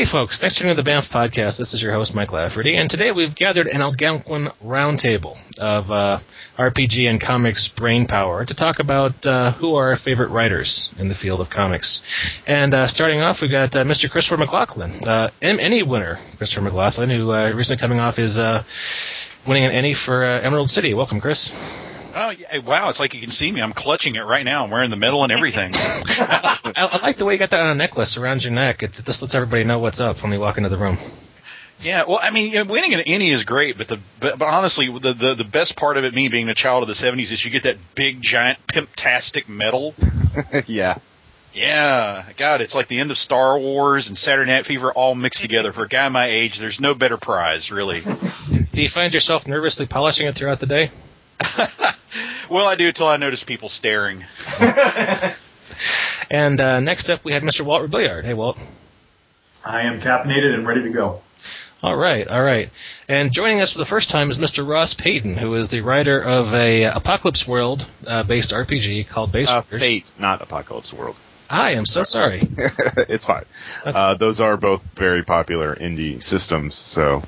Hey folks, thanks for tuning to the BAMF podcast. This is your host, Mike Lafferty, and today we've gathered an Algonquin roundtable of RPG and comics brainpower to talk about who are our favorite writers in the field of comics. And starting off, we've got Mr. Christopher McLaughlin, Emmy winner Christopher McLaughlin, who recently coming off his winning an Emmy for Emerald City. Welcome, Chris. Oh, yeah, wow, it's like you can see me. I'm clutching it right now. I'm wearing the medal and everything. I like the way you got that on a necklace around your neck. It just lets everybody know what's up when we walk into the room. Yeah, well, I mean, winning an Emmy is great, but honestly, the best part of it, me being a child of the 70s, is you get that big, giant, pimptastic medal. Yeah. Yeah, God, it's like the end of Star Wars and Saturday Night Fever all mixed together. For a guy my age, there's no better prize, really. Do you find yourself nervously polishing it throughout the day? Well, I do until I notice people staring. And next up, we have Mr. Walt Rebillard. Hey, Walt. I am caffeinated and ready to go. All right. And joining us for the first time is Mr. Ross Payton, who is the writer of a Apocalypse World-based RPG called Base Raiders. Fate, not Apocalypse World. I am so sorry. It's fine. Okay. Those are both very popular indie systems, so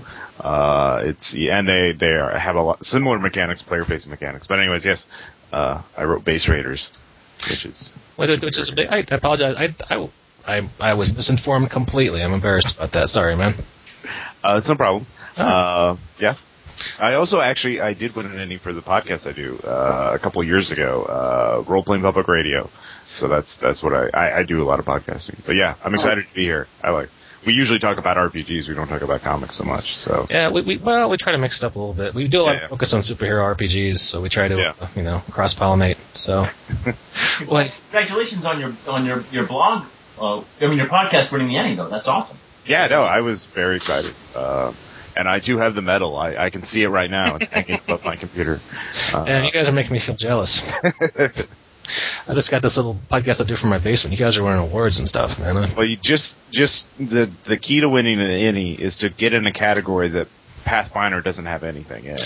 they have a lot similar mechanics, player-facing mechanics. But anyways, yes, I wrote Base Raiders, which is I apologize. I was misinformed completely. I'm embarrassed about that. Sorry, man. It's no problem. Oh. Yeah. I also I did win an Emmy for the podcast I do a couple of years ago, Role Playing Public Radio. So that's what I do a lot of podcasting. But yeah, I'm excited to be here. We usually talk about RPGs. We don't talk about comics so much. So yeah, we try to mix it up a little bit. We do a lot of focus on superhero RPGs, so we try to cross pollinate. So well, congratulations on your blog. Your podcast winning the Emmy though. That's awesome. Yeah, no, I was very excited. And I do have the medal. I can see it right now. It's hanging above my computer. And you guys are making me feel jealous. I just got this little podcast I do from my basement. You guys are winning awards and stuff, man. Well, you just the key to winning an Emmy is to get in a category that Pathfinder doesn't have anything in.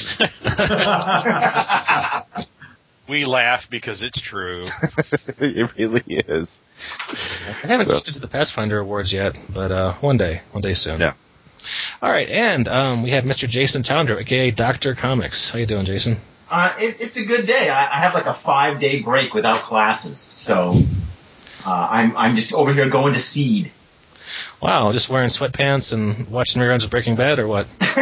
We laugh because it's true. It really is. I haven't looked into the Pathfinder Awards yet, but one day soon. Yeah. All right, and we have Mr. Jason Towndrow, a.k.a. Dr. Comics. How you doing, Jason? It's a good day. I have like a 5-day break without classes, so I'm just over here going to seed. Wow, just wearing sweatpants and watching reruns of Breaking Bad, or what?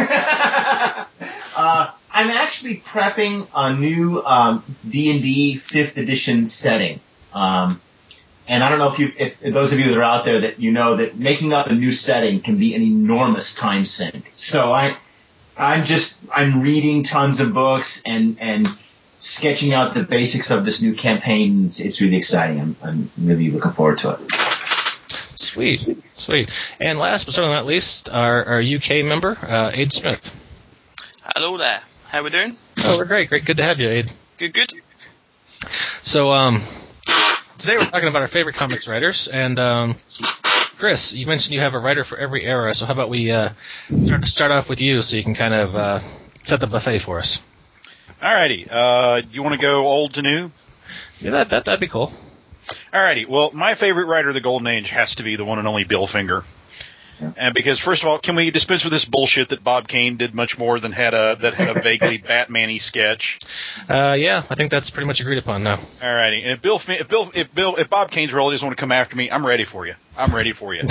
I'm actually prepping a new D&D 5th edition setting. And I don't know if those of you that are out there that you know that making up a new setting can be an enormous time sink. So I'm reading tons of books and sketching out the basics of this new campaign. It's really exciting. I'm really looking forward to it. Sweet. And last but certainly not least, our UK member, Aid Smith. Hello there. How we doing? Oh, we're great. Good to have you, Aid. Good. So, today we're talking about our favorite comics writers, and Chris, you mentioned you have a writer for every era, so how about we start off with you so you can kind of set the buffet for us. Alrighty. You want to go old to new? Yeah, that'd be cool. Alrighty. Well, my favorite writer of the Golden Age has to be the one and only Bill Finger. Yeah. And because, first of all, can we dispense with this bullshit that Bob Kane did much more than had a vaguely Batman-y sketch? Yeah, I think that's pretty much agreed upon now. Alrighty, and if Bob Kane's relatives want to come after me, I'm ready for you. I'm ready for you.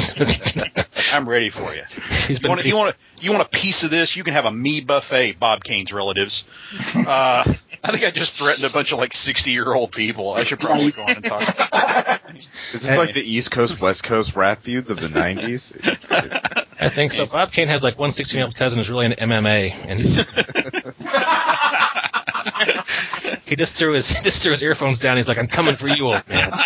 You want a piece of this? You can have a me buffet, Bob Kane's relatives. I think I just threatened a bunch of 60-year-old people. I should probably go on and talk about it. Is this like the East Coast, West Coast rap feuds of the 90s? I think so. Bob Kane has one 16-year-old cousin who's really into MMA, and he just threw his earphones down. He's like, "I'm coming for you, old man."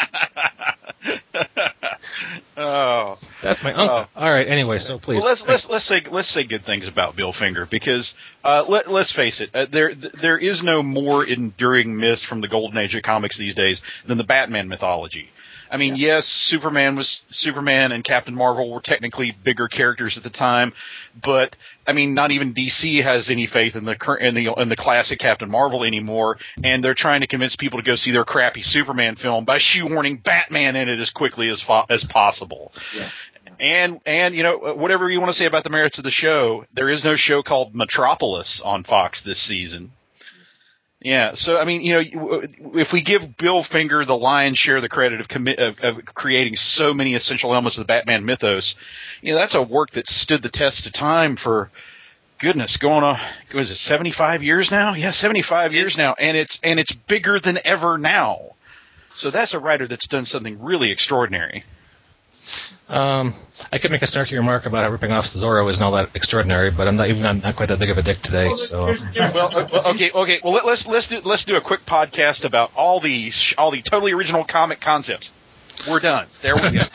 Oh, that's my uncle. All right. Anyway, so please. Well, let's say good things about Bill Finger because let's face it, there is no more enduring myth from the golden age of comics these days than the Batman mythology. I mean, yes, Superman and Captain Marvel were technically bigger characters at the time, but I mean, not even DC has any faith in the classic Captain Marvel anymore, and they're trying to convince people to go see their crappy Superman film by shoehorning Batman in it as quickly as possible. Yeah. And whatever you want to say about the merits of the show, there is no show called Metropolis on Fox this season. Yeah, so I mean, if we give Bill Finger the lion's share of the credit of creating so many essential elements of the Batman mythos, that's a work that stood the test of time for, goodness, going on, was it 75 years now? Yeah, 75 years now, and it's bigger than ever now. So that's a writer that's done something really extraordinary. I could make a snarky remark about how ripping off Zorro isn't all that extraordinary, but I'm not quite that big of a dick today. So, okay. Well, let's do a quick podcast about all the totally original comic concepts. We're done. There we go.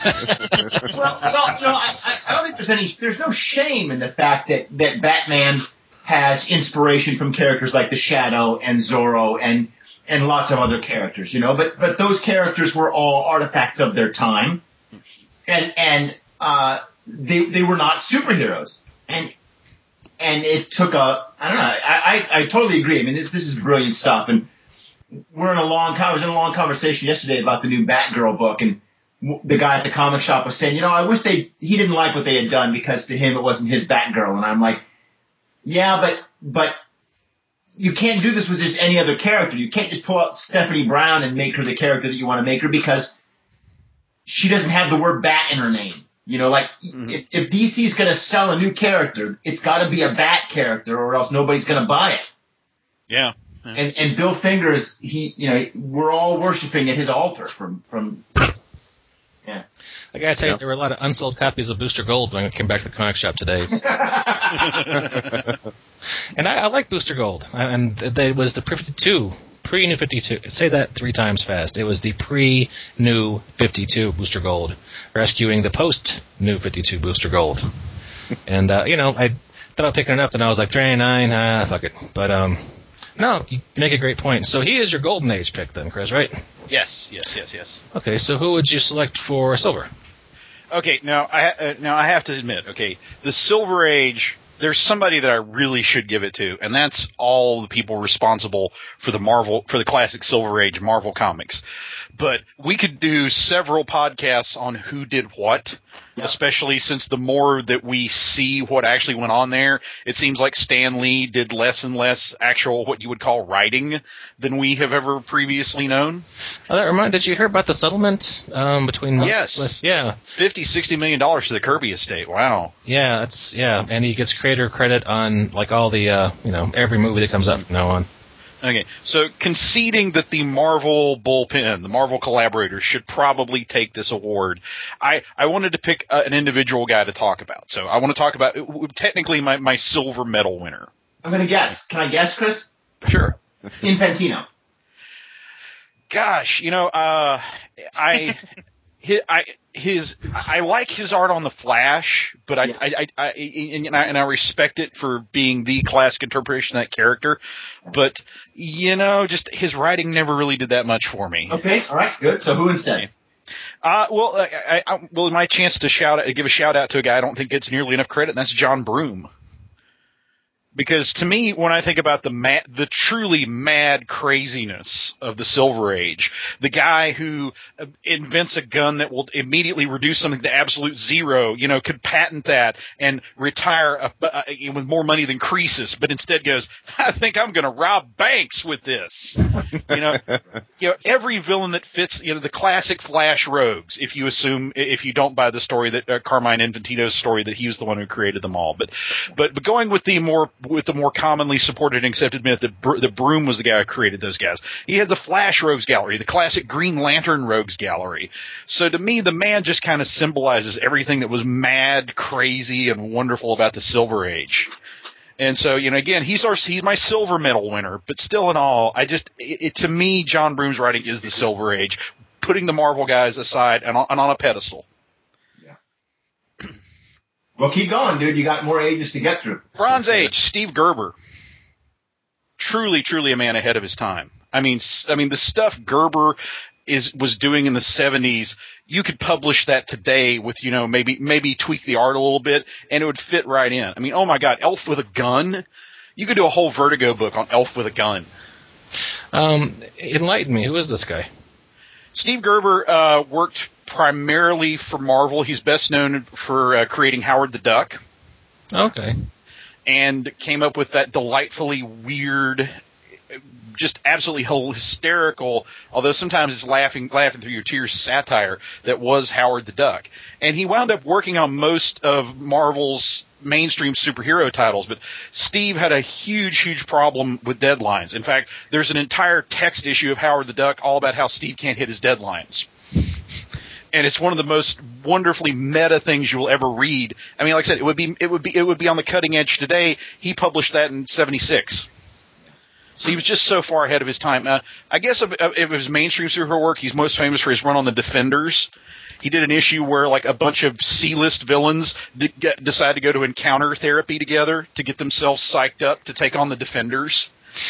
I don't think there's no shame in the fact that Batman has inspiration from characters like the Shadow and Zorro and lots of other characters, but those characters were all artifacts of their time. And they were not superheroes, and it took I totally agree. I mean, this is brilliant stuff, and I was in a long conversation yesterday about the new Batgirl book, and the guy at the comic shop was saying, I wish he didn't like what they had done because to him it wasn't his Batgirl, and I'm like, yeah, but you can't do this with just any other character. You can't just pull out Stephanie Brown and make her the character that you want to make her because she doesn't have the word bat in her name. If DC's going to sell a new character, it's got to be a bat character or else nobody's going to buy it. Yeah. And Bill Finger we're all worshiping at his altar from yeah. I gotta tell you, there were a lot of unsold copies of Booster Gold when I came back to the comic shop today. And I like Booster Gold. And it was the pre-New 52. Say that 3 times fast. It was the pre-New 52 Booster Gold, rescuing the post-New 52 Booster Gold. And, I thought I'd pick it up, and I was like, $3.99, fuck it. But, no, you make a great point. So he is your Golden Age pick then, Chris, right? Yes. Okay, so who would you select for Silver? Okay, now I have to admit, the Silver Age, there's somebody that I really should give it to, and that's all the people responsible for the classic Silver Age Marvel comics. But we could do several podcasts on who did what, especially since the more that we see what actually went on there, it seems like Stan Lee did less and less actual what you would call writing than we have ever previously known. Oh, that did you hear about the settlement between? Yes. Yeah. $50-60 million to the Kirby estate. Wow. Yeah, and he gets creator credit on like all the every movie that comes up from now on. Okay, so conceding that the Marvel bullpen, the Marvel collaborators, should probably take this award, I wanted to pick an individual guy to talk about. So I want to talk about technically my silver medal winner. I'm going to guess. Can I guess, Chris? Sure. Infantino. Gosh, I like his art on the Flash, but I respect it for being the classic interpretation of that character. But just his writing never really did that much for me. Okay, all right, good. So who instead? My chance to give a shout out to a guy I don't think gets nearly enough credit, and that's John Broome. Because to me, when I think about the truly mad craziness of the Silver Age, the guy who invents a gun that will immediately reduce something to absolute zero, could patent that and retire with more money than Croesus, but instead goes, I think I'm going to rob banks with this. Every villain that fits, the classic Flash rogues, if you don't buy the story that Carmine Infantino's story that he was the one who created them all, but going with the more commonly supported and accepted myth that Broome was the guy who created those guys. He had the Flash Rogues Gallery, the classic Green Lantern Rogues Gallery. So to me, the man just kind of symbolizes everything that was mad, crazy, and wonderful about the Silver Age. And so, again, he's my silver medal winner, but still in all, to me, John Broome's writing is the Silver Age, putting the Marvel guys aside and on a pedestal. Well, keep going, dude. You got more ages to get through. Bronze Age, Steve Gerber. Truly, truly a man ahead of his time. I mean, the stuff Gerber was doing in the 70s, you could publish that today with, maybe tweak the art a little bit, and it would fit right in. I mean, oh my God, Elf with a Gun? You could do a whole Vertigo book on Elf with a Gun. Enlighten me. Who is this guy? Steve Gerber worked primarily for Marvel. He's best known for creating Howard the Duck. Okay. And came up with that delightfully weird, just absolutely hysterical, although sometimes it's laughing through your tears, satire that was Howard the Duck. And he wound up working on most of Marvel's mainstream superhero titles, but Steve had a huge problem with deadlines. In fact, there's an entire text issue of Howard the Duck all about how Steve can't hit his deadlines. And it's one of the most wonderfully meta things you will ever read. I mean, like I said, it would be on the cutting edge today. He published that in '76. So he was just so far ahead of his time. I guess of his mainstream superhero work, he's most famous for his run on the Defenders. He did an issue where like a bunch of C-list villains decided to go to encounter therapy together to get themselves psyched up to take on the Defenders.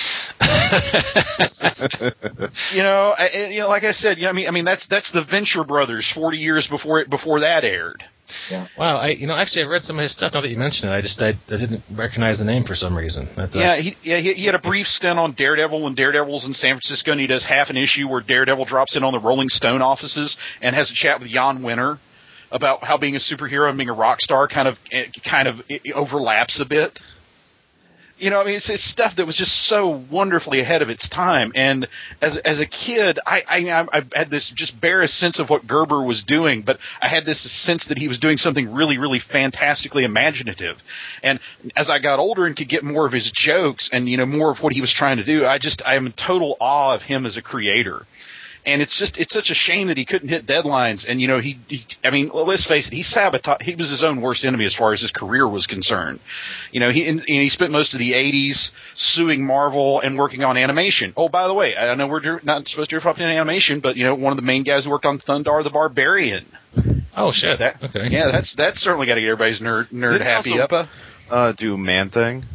Like I said, I mean that's the Venture Brothers 40 years before that aired. Yeah. Wow. Actually, I've read some of his stuff. Now that you mention it, I didn't recognize the name for some reason. He had a brief stint on Daredevil when Daredevil's in San Francisco, and he does half an issue where Daredevil drops in on the Rolling Stone offices and has a chat with Jan Winter about how being a superhero and being a rock star kind of overlaps a bit. It's stuff that was just so wonderfully ahead of its time. And as a kid, I had this just barest sense of what Gerber was doing, but I had this sense that he was doing something really, really fantastically imaginative. And as I got older and could get more of his jokes and, more of what he was trying to do, I am in total awe of him as a creator. And it's such a shame that he couldn't hit deadlines. And, let's face it, he was his own worst enemy as far as his career was concerned. He spent most of the 80s suing Marvel and working on animation. Oh, by the way, I know we're not supposed to talk about animation, but, one of the main guys who worked on Thundar the Barbarian. Oh, shit. Okay. Yeah, that's certainly got to get everybody's nerd happy up. Do Man-Thing?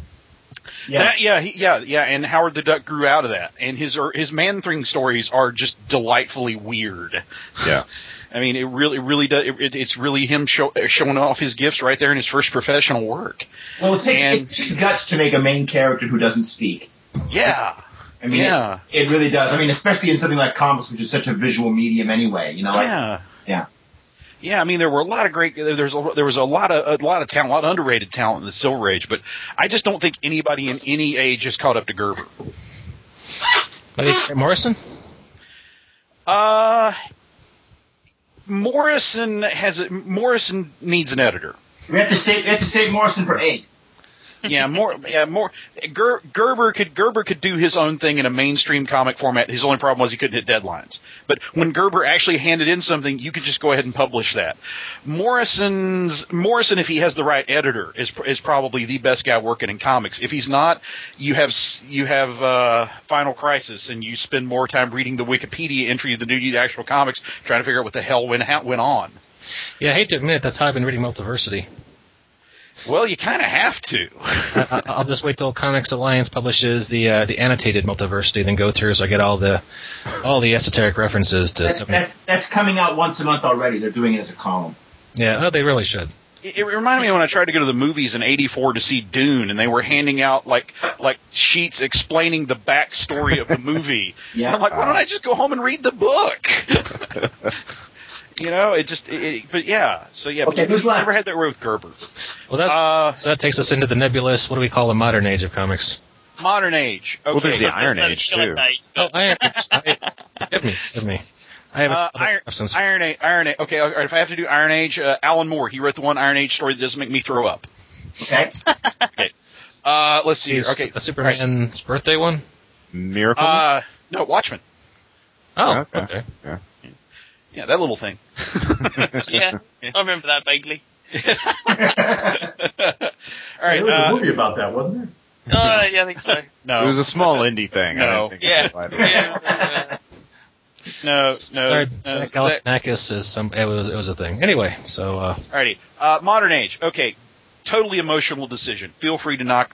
Yeah, and Howard the Duck grew out of that, and his Man-Thing stories are just delightfully weird. Yeah, I mean, it really does. It's really him showing off his gifts right there in his first professional work. Well, it takes guts to make a main character who doesn't speak. Yeah, I mean, it really does. I mean, especially in something like comics, which is such a visual medium anyway. Yeah. Yeah, I mean there were a lot of great. There was a lot of talent, a lot of underrated talent in the Silver Age, but I just don't think anybody in any age has caught up to Gerber. Morrison? Morrison needs an editor. We have to save Morrison for 8. Gerber could do his own thing in a mainstream comic format. His only problem was he couldn't hit deadlines. But when Gerber actually handed in something, you could just go ahead and publish that. Morrison, if he has the right editor, is probably the best guy working in comics. If he's not, you have Final Crisis, and you spend more time reading the Wikipedia entry than the actual comics, trying to figure out what the hell went on. Yeah, I hate to admit that's how I've been reading Multiversity. Well, you kind of have to. I'll just wait till Comics Alliance publishes the annotated Multiversity, then go through so I get all the esoteric references to. That's coming out once a month already. They're doing it as a column. Yeah, they really should. It reminded me when I tried to go to the movies in '84 to see Dune, and they were handing out like sheets explaining the backstory of the movie. Yeah. And I'm like, why don't I just go home and read the book? But yeah. Okay, who's left? Never had that way with Gerber. Well, so that takes us into the nebulous, what do we call the modern age of comics? Modern age. Okay. Well, there's the Iron Age, too. Iron Age. Give me. I have Iron Age. Okay, all right, if I have to do Iron Age, Alan Moore, he wrote the one Iron Age story that doesn't make me throw up. Okay. Okay. Let's see here. Okay. The Superman's birthday one? Miracle? No, Watchmen. Oh, okay. Yeah. Yeah, that little thing. Yeah, I remember that vaguely. All right. There was a movie about that, wasn't there? Yeah, I think so. No. It was a small indie thing. No. No. Zach Galifianakis is it was a thing. Anyway, so. Alrighty. Modern Age. Okay. Totally emotional decision. Feel free to knock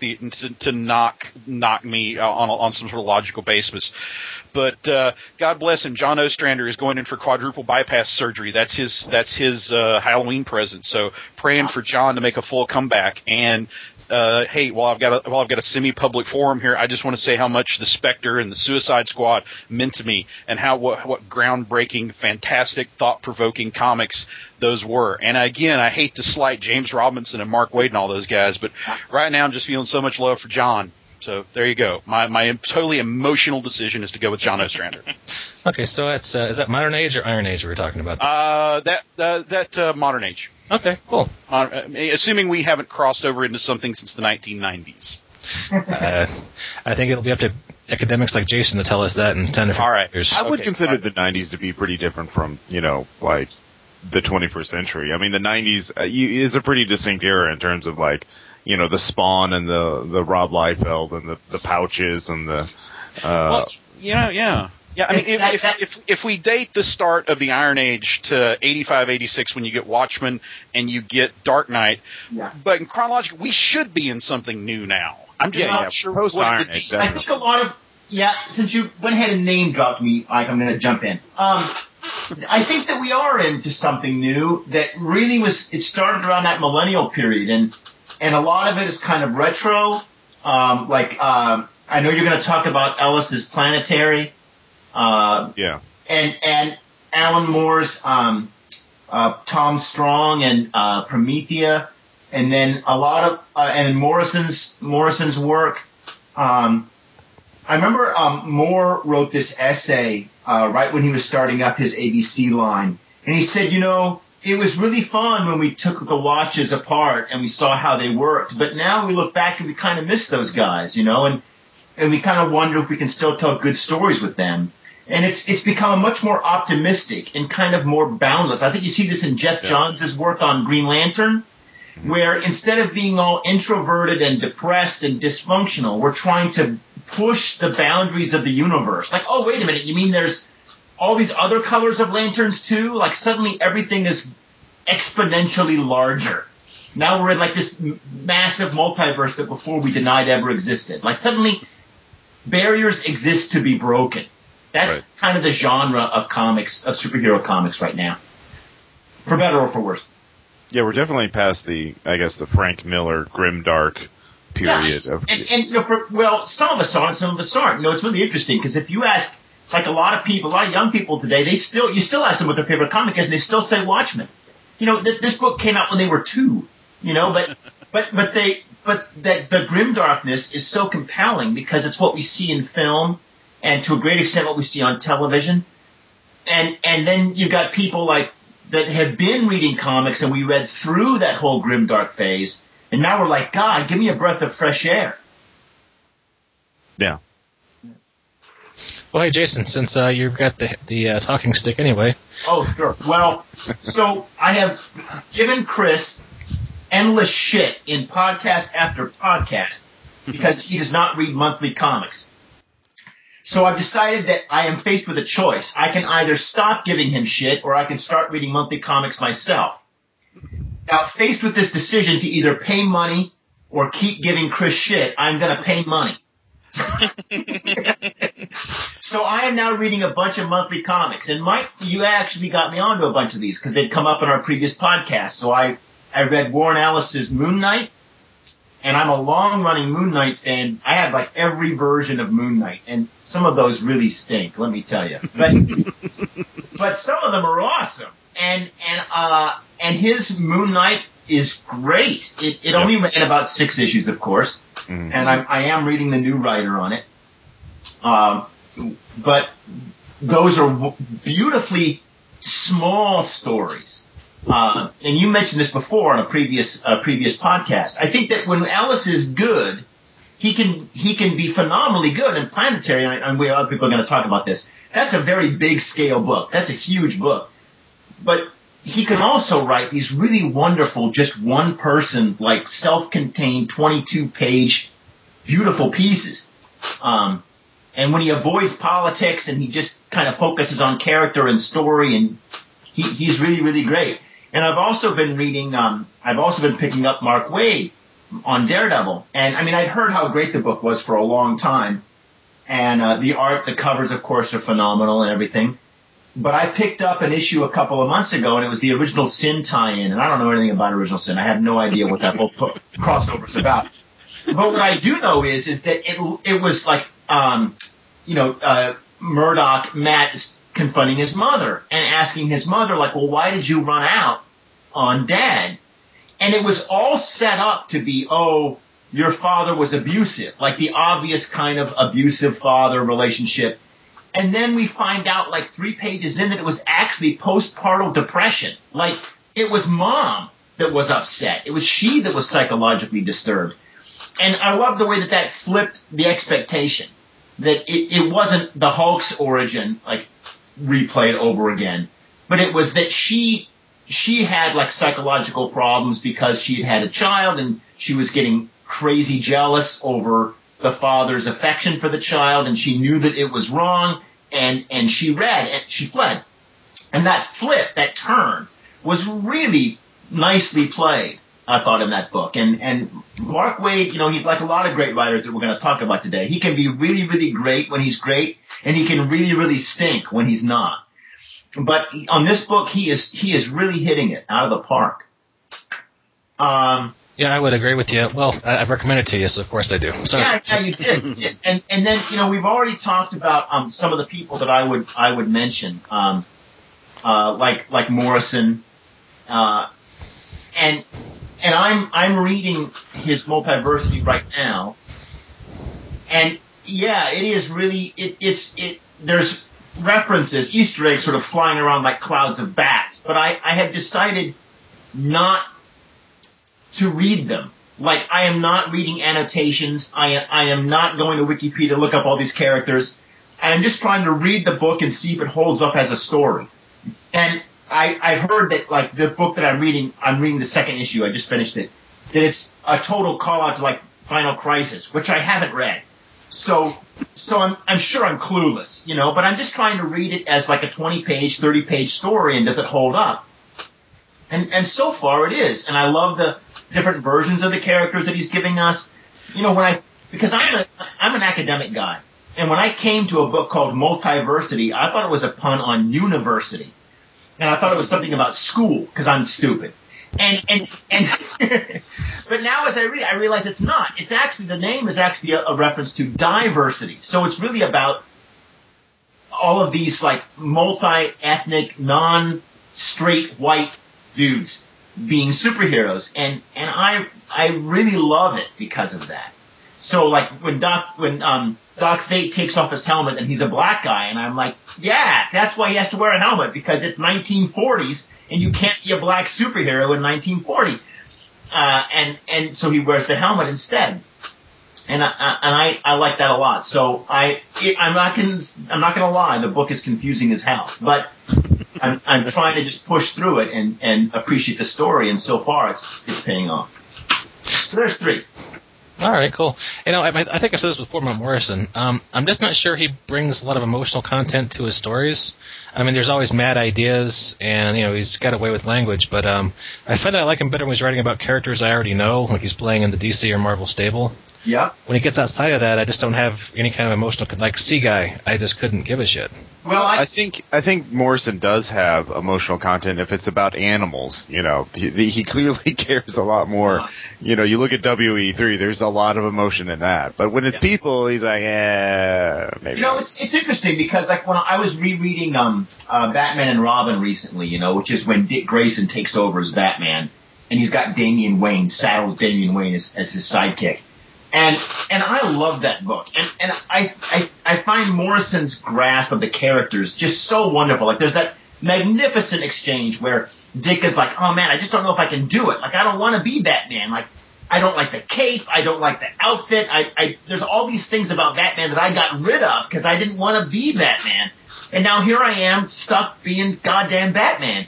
me on some sort of logical basis. But God bless him, John Ostrander is going in for quadruple bypass surgery. That's his Halloween present. So praying for John to make a full comeback. And hey, while I've got a semi-public forum here, I just want to say how much the Spectre and the Suicide Squad meant to me, and what groundbreaking, fantastic, thought-provoking comics those were. And again, I hate to slight James Robinson and Mark Waid and all those guys, but right now I'm just feeling so much love for John. So there you go. My totally emotional decision is to go with John Ostrander. Okay, so that's is that Modern Age or Iron Age we were talking about? That Modern Age. Okay, cool. Assuming we haven't crossed over into something since the 1990s. I think it'll be up to academics like Jason to tell us that in 10 or 15 years. I would consider the 90s to be pretty different from, like the 21st century. I mean, the 90s is a pretty distinct era in terms of like, the Spawn and the Rob Liefeld and the Pouches and the. Yeah. I mean, if we date the start of the Iron Age to 85, 86 when you get Watchmen and you get Dark Knight, but in chronological, we should be in something new now. I'm just not sure post what Iron it would Age. be. I think a lot of since you went ahead and name dropped me, Mike, I'm going to jump in. I think that we are into something new that really it started around that millennial period, and a lot of it is kind of retro. I know you're going to talk about Ellis's Planetary. And Alan Moore's Tom Strong and Promethea, and then a lot of and Morrison's work. I remember Moore wrote this essay right when he was starting up his ABC line, and he said, it was really fun when we took the watches apart and we saw how they worked, but now we look back and we kind of miss those guys, and we kind of wonder if we can still tell good stories with them. And it's become much more optimistic and kind of more boundless. I think you see this in Jeff Johns' work on Green Lantern, where instead of being all introverted and depressed and dysfunctional, we're trying to push the boundaries of the universe. Like, oh, wait a minute, you mean there's all these other colors of lanterns too? Like suddenly everything is exponentially larger. Now we're in like this massive multiverse that before we denied ever existed. Like suddenly barriers exist to be broken. That's kind of the genre of comics, of superhero comics right now. For better or for worse. Yeah, we're definitely past the Frank Miller grimdark period. Yeah. And some of us are and some of us aren't. It's really interesting because if you ask like a lot of young people today, you still ask them what their favorite comic is and they still say Watchmen. This book came out when they were 2, but the grimdarkness is so compelling because it's what we see in film and to a great extent what we see on television. And then you've got people like that have been reading comics and we read through that whole grimdark phase, and now we're like, God, give me a breath of fresh air. Yeah. Well, hey, Jason, since you've got the talking stick anyway. Oh, sure. Well, so I have given Chris endless shit in podcast after podcast because he does not read monthly comics. So I've decided that I am faced with a choice. I can either stop giving him shit or I can start reading monthly comics myself. Now, faced with this decision to either pay money or keep giving Chris shit, I'm going to pay money. So I am now reading a bunch of monthly comics. And Mike, you actually got me onto a bunch of these because they'd come up in our previous podcast. So I read Warren Ellis's Moon Knight. And I'm a long-running Moon Knight fan. I have like every version of Moon Knight, and some of those really stink, let me tell you. But some of them are awesome. And his Moon Knight is great. It only ran about 6 issues, of course, and I am reading the new writer on it. But those are beautifully small stories. And you mentioned this before on a previous podcast. I think that when Ellis is good, he can be phenomenally good. And Planetary, and other people are going to talk about this. That's a very big scale book. That's a huge book. But he can also write these really wonderful, just one person, like self-contained 22-page, beautiful pieces. And when he avoids politics and he just kind of focuses on character and story, and he's really, really great. And I've also been picking up Mark Waid on Daredevil. And I mean, I'd heard how great the book was for a long time. And the covers, of course, are phenomenal and everything. But I picked up an issue a couple of months ago, and it was the Original Sin tie-in. And I don't know anything about Original Sin. I have no idea what that whole crossover is about. But what I do know is that it was like, Murdoch, Matt is confronting his mother and asking his mother, like, well, why did you run out on Dad? And it was all set up to be, oh, your father was abusive, like the obvious kind of abusive father relationship. And then we find out like 3 pages in that it was actually postpartum depression. Like, it was Mom that was upset. It was she that was psychologically disturbed. And I love the way that flipped the expectation. That it wasn't the Hulk's origin, like, replayed over again. But it was that she had, like, psychological problems because she had a child and she was getting crazy jealous over the father's affection for the child, and she knew that it was wrong, and she fled. And that flip, that turn, was really nicely played, I thought, in that book. And Mark Waid, he's like a lot of great writers that we're going to talk about today. He can be really, really great when he's great, and he can really, really stink when he's not. But on this book, he is really hitting it out of the park. Yeah, I would agree with you. Well, I've recommended it to you, so of course I do. Sorry. Yeah, you did. And then we've already talked about some of the people that I would mention, like Morrison, and I'm reading his Multiversity right now, and yeah, it is really there's references, Easter eggs sort of flying around like clouds of bats, but I have decided not to read them. Like, I am not reading annotations. I am not going to Wikipedia to look up all these characters. I am just trying to read the book and see if it holds up as a story. And I heard that, like, the book that I'm reading the second issue, I just finished it, that it's a total call out to, like, Final Crisis, which I haven't read. So I'm sure I'm clueless, but I'm just trying to read it as like a 20-page, 30-page story, and does it hold up? And so far it is. And I love the different versions of the characters that he's giving us. Because I'm an academic guy, and when I came to a book called Multiversity, I thought it was a pun on university, and I thought it was something about school because I'm stupid. And but now as I read it, I realize it's not. It's actually, the name is actually a reference to diversity. So it's really about all of these like multi-ethnic, non-straight white dudes being superheroes, and I really love it because of that. So like when Doc Fate takes off his helmet and he's a black guy, and I'm like, yeah, that's why he has to wear a helmet, because it's 1940s and you can't be a black superhero in 1940. And so he wears the helmet instead. And I like that a lot. So I'm not gonna lie, the book is confusing as hell, but I'm trying to just push through it and appreciate the story, and so far it's paying off. So there's 3. All right, cool. I think I've said this before about Morrison. I'm just not sure he brings a lot of emotional content to his stories. I mean, there's always mad ideas, and he's got away with language. But I find that I like him better when he's writing about characters I already know, like he's playing in the DC or Marvel stable. Yeah. When he gets outside of that, I just don't have any kind of emotional, like Sea Guy. I just couldn't give a shit. Well, I think Morrison does have emotional content if it's about animals. He clearly cares a lot more. You look at WE3, there's a lot of emotion in that. But when it's people, he's like, maybe. It's interesting because like when I was rereading Batman and Robin recently, which is when Dick Grayson takes over as Batman, and he's got Damian Wayne, saddled Damian Wayne as his sidekick. And I love that book. And I find Morrison's grasp of the characters just so wonderful. Like, there's that magnificent exchange where Dick is like, oh man, I just don't know if I can do it. Like, I don't want to be Batman. Like, I don't like the cape. I don't like the outfit. There's all these things about Batman that I got rid of because I didn't want to be Batman. And now here I am stuck being goddamn Batman.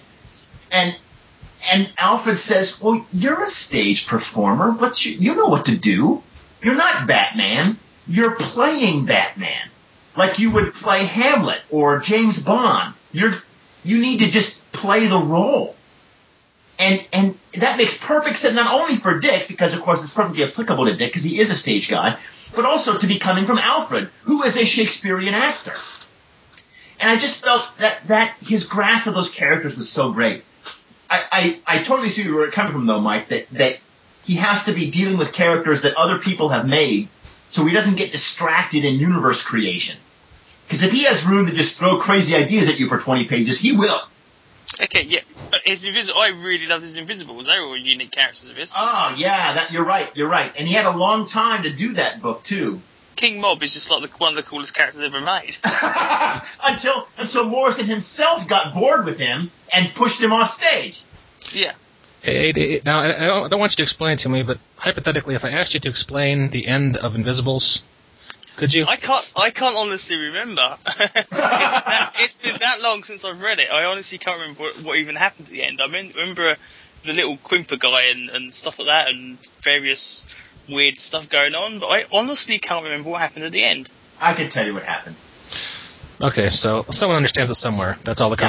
And Alfred says, well, you're a stage performer. You know what to do. You're not Batman. You're playing Batman. Like you would play Hamlet or James Bond. You need to just play the role. And that makes perfect sense, not only for Dick, because of course it's perfectly applicable to Dick because he is a stage guy, but also to be coming from Alfred, who is a Shakespearean actor. And I just felt that his grasp of those characters was so great. I totally see where you're coming from though, Mike, that he has to be dealing with characters that other people have made, so he doesn't get distracted in universe creation. Because if he has room to just throw crazy ideas at you for 20 pages, he will. Okay, yeah. But I really love his Invisibles. They were all unique characters of his. Oh, yeah, you're right. And he had a long time to do that book, too. King Mob is just like one of the coolest characters ever made. until Morrison himself got bored with him and pushed him off stage. Yeah. Hey, now, I don't want you to explain to me, but hypothetically, if I asked you to explain the end of Invisibles, could you? I can't honestly remember. It's been that long since I've read it. I honestly can't remember what even happened at the end. I remember the little Quimper guy and stuff like that, and various weird stuff going on, but I honestly can't remember what happened at the end. I can tell you what happened. Okay, so someone understands it somewhere. That's all the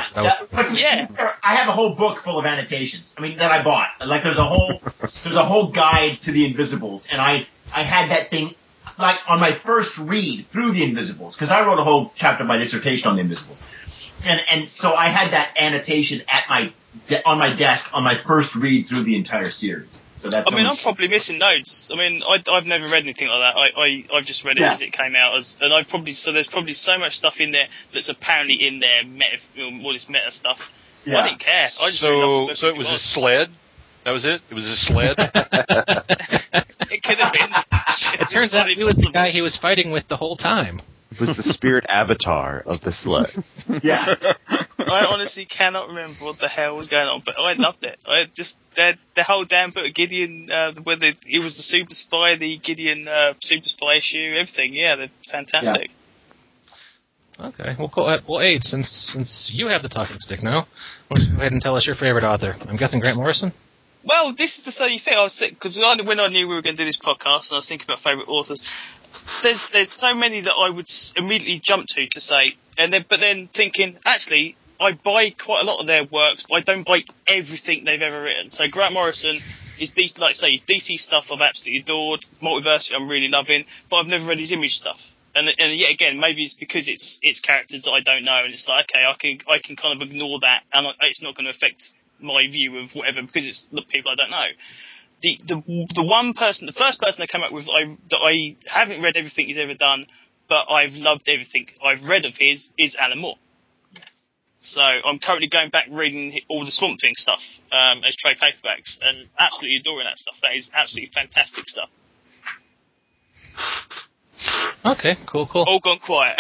I have a whole book full of annotations. I mean, that I bought. Like, there's a whole guide to the Invisibles, and I had that thing like on my first read through the Invisibles, because I wrote a whole chapter of my dissertation on the Invisibles, and so I had that annotation on my desk on my first read through the entire series. So that's. I'm probably missing notes. I mean, I've never read anything like that. I've just read it as it came out, and there's probably so much stuff in there that's apparently in there, all this meta stuff. Yeah. I didn't care. I just so it was a sled. That was it. It was a sled. It could have been. It turns out he was the guy he was fighting with the whole time. It was the spirit avatar of the sled. Yeah. I honestly cannot remember what the hell was going on, but I loved it. I just the whole damn book of Gideon, whether it was the Super Spy, the Gideon Super Spy issue, everything. Yeah, they're fantastic. Yeah. Okay, well, cool. Well, Abe, since you have the talking stick now, why don't you go ahead and tell us your favorite author? I'm guessing Grant Morrison. Well, this is the funny thing. I was because when I knew we were going to do this podcast, and I was thinking about favourite authors. There's so many that I would immediately jump to say, but then thinking, actually, I buy quite a lot of their works, but I don't buy everything they've ever written. So Grant Morrison is DC, like I say, his DC stuff I've absolutely adored. Multiversity I'm really loving, but I've never read his Image stuff. And yet again, maybe it's because it's characters that I don't know, and it's like, okay, I can kind of ignore that, and it's not going to affect my view of whatever because it's the people I don't know. The first person I came up with that I haven't read everything he's ever done, but I've loved everything I've read of his is Alan Moore. So I'm currently going back reading all the Swamp Thing stuff as trade paperbacks, and absolutely adoring that stuff. That is absolutely fantastic stuff. Okay, cool. All gone quiet.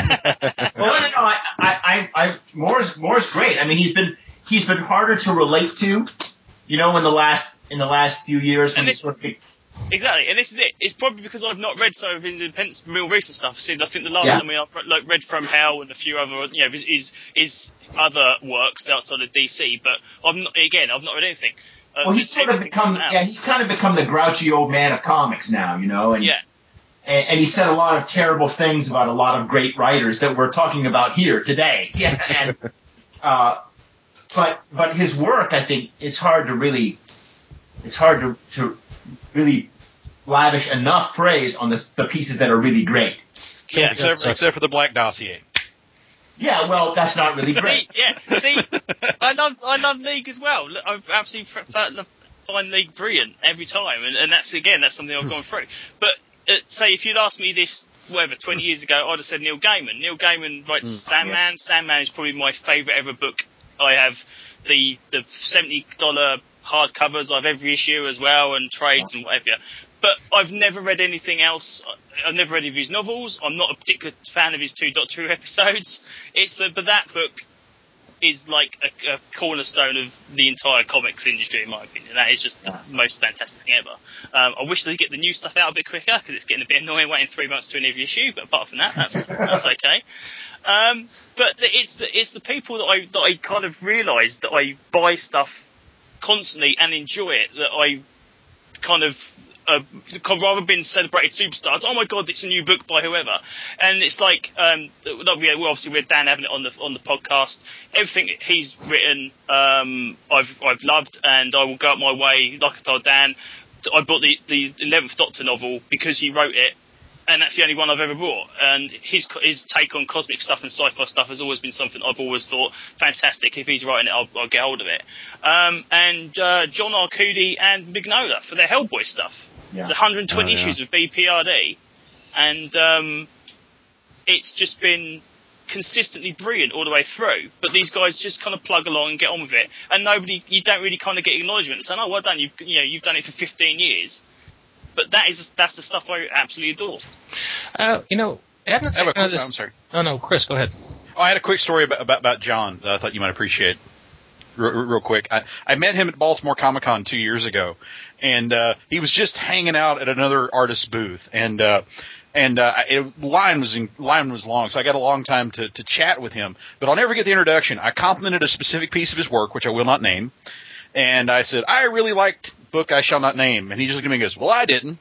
Well, Moore's great. I mean, he's been harder to relate to, in the last few years. Exactly, and this is it. It's probably because I've not read some of his real recent stuff. I think the last time I've read From Hell and a few other, his other works outside of DC, but I've not read anything. Well, he's kind of become the grouchy old man of comics now, and and he said a lot of terrible things about a lot of great writers that we're talking about here today. Yeah, and but his work, I think, it's hard to really lavish enough praise on the pieces that are really great. Yeah, except for the Black Dossier. Yeah, well, that's not really great. I love League as well. I've absolutely find League brilliant every time, and that's something I've gone through. But say if you'd asked me this 20 years ago, I'd have said Neil Gaiman. Neil Gaiman writes Sandman. Yeah. Sandman is probably my favourite ever book. I have the $70 hardcovers of every issue as well, and trades and whatever. But I've never read anything else. I've never read any of his novels. I'm not a particular fan of his 2 Doctor Who episodes. But that book is like a cornerstone of the entire comics industry, in my opinion. That is just the most fantastic thing ever. I wish they'd get the new stuff out a bit quicker, because it's getting a bit annoying waiting 3 months to an every issue, but apart from that, that's okay. But it's the people that I kind of realise that I buy stuff constantly and enjoy it, that I kind of rather been celebrated superstars. Oh my God, it's a new book by whoever, and it's like obviously we're Dan having it on the podcast. Everything he's written, I've loved, and I will go out my way. Like I told Dan, I bought the 11th Doctor novel because he wrote it, and that's the only one I've ever bought. And his take on cosmic stuff and sci-fi stuff has always been something I've always thought fantastic. If he's writing it, I'll get hold of it. And John Arcudi and Mignola for their Hellboy stuff. Yeah. It's 120 issues of BPRD, and it's just been consistently brilliant all the way through. But these guys just kind of plug along and get on with it, and you don't really kind of get acknowledgement saying, "Oh, well done, you've done it for 15 years." But that's the stuff I absolutely adore. I'm sorry. Oh no, Chris, go ahead. Oh, I had a quick story about John that I thought you might appreciate. Real quick, I met him at Baltimore Comic-Con 2 years ago, and he was just hanging out at another artist's booth, and line was long, so I got a long time to chat with him. But I'll never get the introduction. I complimented a specific piece of his work, which I will not name, and I said, I really liked book I shall not name, and he just looked at me and goes, well, I didn't.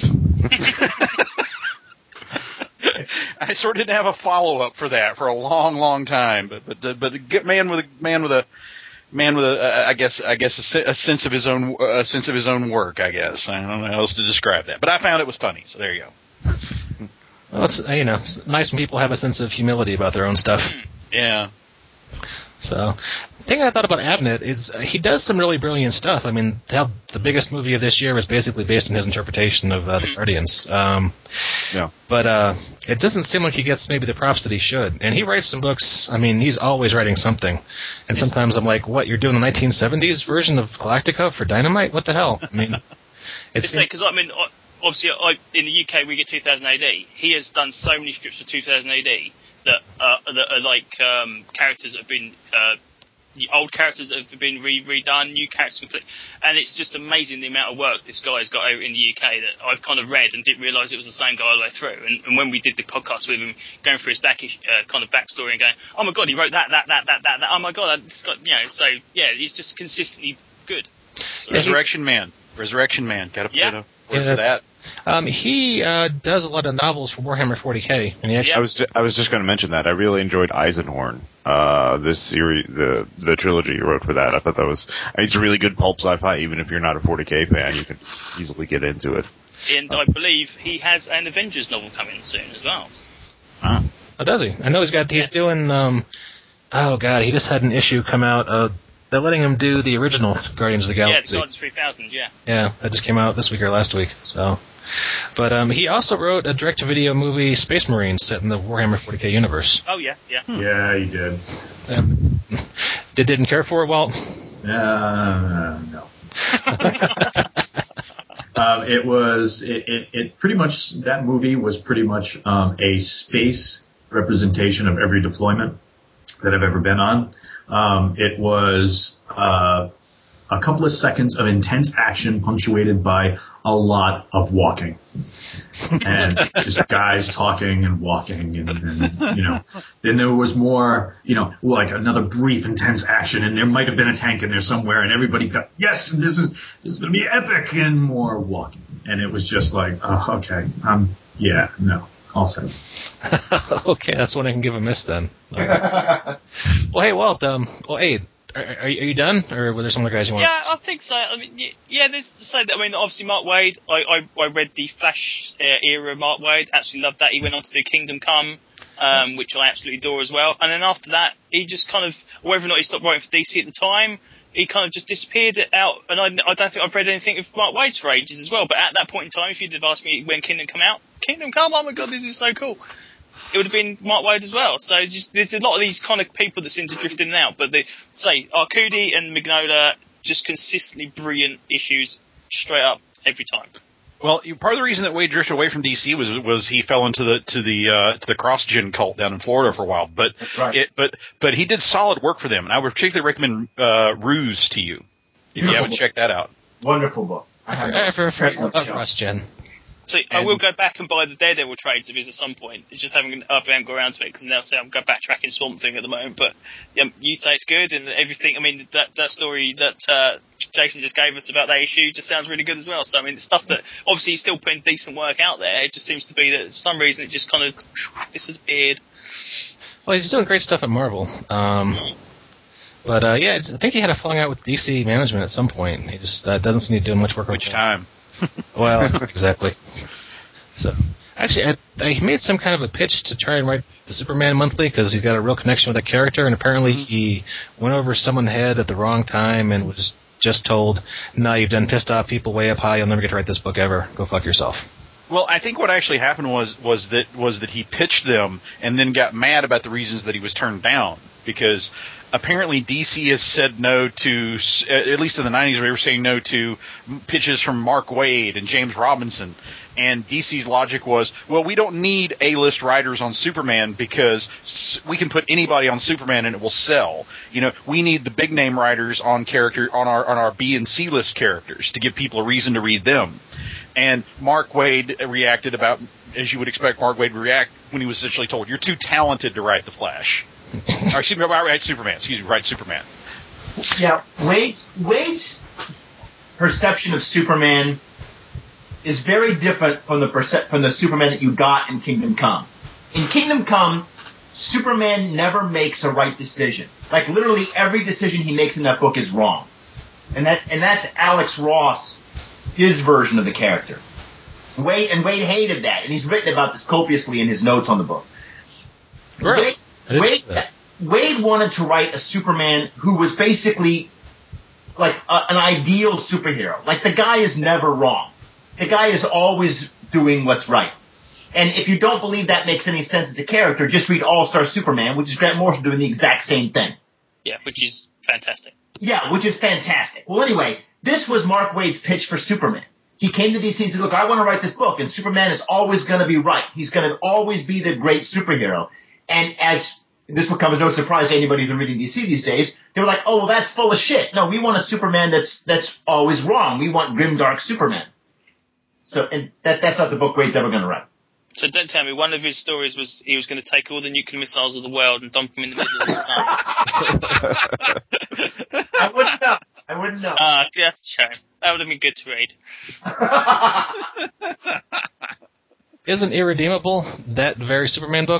I sort of didn't have a follow-up for that for a long, long time, but a good man with a I guess a sense of his own work. I guess I don't know how else to describe that, but I found it was funny. So there you go. Well, it's nice when people have a sense of humility about their own stuff. Yeah. So, the thing I thought about Abnett is he does some really brilliant stuff. I mean, the biggest movie of this year was basically based on his interpretation of The Guardians. Yeah. But it doesn't seem like he gets maybe the props that he should. And he writes some books. I mean, he's always writing something. And sometimes I'm like, what, you're doing the 1970s version of Galactica for Dynamite? What the hell? I mean, because obviously, in the UK we get 2000 AD. He has done so many strips for 2000 AD that are like characters that have been old characters that have been redone, new characters completely, and it's just amazing the amount of work this guy's got over in the UK that I've kind of read and didn't realise it was the same guy all the way through. And when we did the podcast with him, going through his kind of backstory and going, oh my god, he wrote that. Oh my god, so yeah, he's just consistently good. So, Resurrection Man, gotta put it up. Where's that? He does a lot of novels for Warhammer 40K, and he actually I was just going to mention that. I really enjoyed Eisenhorn, this series, the trilogy he wrote for that. I thought it's a really good pulp sci-fi. Even if you're not a 40K fan, you can easily get into it. And I believe he has an Avengers novel coming soon as well. Oh, does he? I know he's doing. Oh god, he just had an issue come out. They're letting him do the original Guardians of the Galaxy. Yeah, the Guardians 3000, yeah. Yeah, that just came out this week or last week. So, but he also wrote a direct-to-video movie, Space Marines, set in the Warhammer 40K universe. Oh yeah. Yeah, he did. Didn't care for it, Walt? No. It pretty much, that movie was pretty much a space representation of every deployment that I've ever been on. It was a couple of seconds of intense action punctuated by a lot of walking. And just guys talking and walking and then there was more, like another brief intense action, and there might have been a tank in there somewhere, and everybody got, yes, this is going to be epic, and more walking. And it was just like, oh, okay, no. Also. Okay, that's one I can give a miss then. Right. Well, hey, Walt. Are you done, or were there some other guys you want? Yeah, I think so. I mean, there's to say that. I mean, obviously Mark Waid. I read the Flash era of Mark Waid. Absolutely loved that. He went on to do Kingdom Come, which I absolutely adore as well. And then after that, he just kind of, whether or not he stopped writing for DC at the time, he kind of just disappeared out. And I don't think I've read anything of Mark Waid's for ages as well. But at that point in time, if you'd have asked me when Kingdom Come, oh my god, this is so cool, it would have been Mark Waid as well. So there's a lot of these kind of people that seem to drift in and out. But Arcudi and Mignola, just consistently brilliant issues, straight up every time. Well, part of the reason that Waid drifted away from DC was he fell into the CrossGen cult down in Florida for a while. But right. but he did solid work for them, and I would particularly recommend Ruse to you if you haven't checked that out. Wonderful book. I love CrossGen. So I will go back and buy the Daredevil trades of his at some point. It's just I haven't got around to it because now I'm going backtracking Swamp Thing at the moment. But you say it's good and everything. I mean, that story that Jason just gave us about that issue just sounds really good as well. So I mean, the stuff that obviously he's still putting decent work out there. It just seems to be that for some reason it just kind of disappeared. Well, he's doing great stuff at Marvel. But I think he had a falling out with DC management at some point. He just doesn't seem to be doing much work. Which time? Well, exactly. So, Actually, he made some kind of a pitch to try and write the Superman Monthly because he's got a real connection with that character, and apparently he went over someone's head at the wrong time and was just told, "No, you've done pissed off people way up high. You'll never get to write this book ever. Go fuck yourself." Well, I think what actually happened was that he pitched them and then got mad about the reasons that he was turned down, because apparently DC has said no to, at least in the 90s, we were saying no to pitches from Mark Waid and James Robinson. And DC's logic was, well, we don't need A-list writers on Superman because we can put anybody on Superman and it will sell. You know, we need the big name writers on our B and C list characters to give people a reason to read them. And Mark Waid reacted about, as you would expect Mark Waid to react when he was essentially told, "You're too talented to write the Flash." Or excuse me, write Superman. Write Superman. Yeah, Wade's perception of Superman is very different from the Superman that you got in Kingdom Come. In Kingdom Come, Superman never makes a right decision. Like literally every decision he makes in that book is wrong, and that's Alex Ross, his version of the character. Wade hated that, and he's written about this copiously in his notes on the book. Really? Wade wanted to write a Superman who was basically like an ideal superhero. Like the guy is never wrong. The guy is always doing what's right. And if you don't believe that makes any sense as a character, just read All-Star Superman, which is Grant Morrison doing the exact same thing. Yeah, which is fantastic. Yeah, which is fantastic. Well, anyway, this was Mark Waid's pitch for Superman. He came to DC and said, look, I want to write this book, and Superman is always going to be right. He's going to always be the great superhero. And this will come as no surprise to anybody who's been reading DC these days, they were like, oh, well, that's full of shit. No, we want a Superman that's always wrong. We want grimdark Superman. So, and that's not the book Wade's ever going to write. So don't tell me, one of his stories was he was going to take all the nuclear missiles of the world and dump them in the middle of the sun. I wouldn't know. That's a shame. That would have been good to read. Isn't Irredeemable that very Superman book?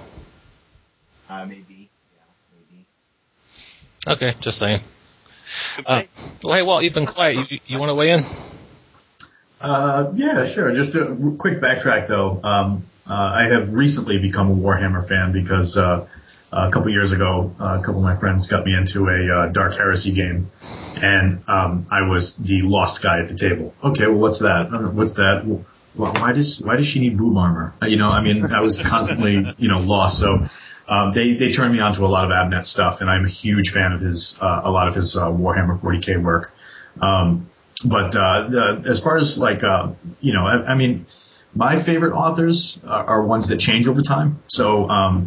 Maybe. Yeah, maybe. Okay, just saying. Well, hey, Walt, you've been quiet. You want to weigh in? Yeah, sure. Just a quick backtrack, though. I have recently become a Warhammer fan because a couple years ago, a couple of my friends got me into a Dark Heresy game, and I was the lost guy at the table. Okay, well, what's that? What's that? Well, why does she need boob armor? I was constantly, lost. So they turned me on to a lot of Abnett stuff, and I'm a huge fan of a lot of his Warhammer 40K work. But as far as my favorite authors are ones that change over time. So,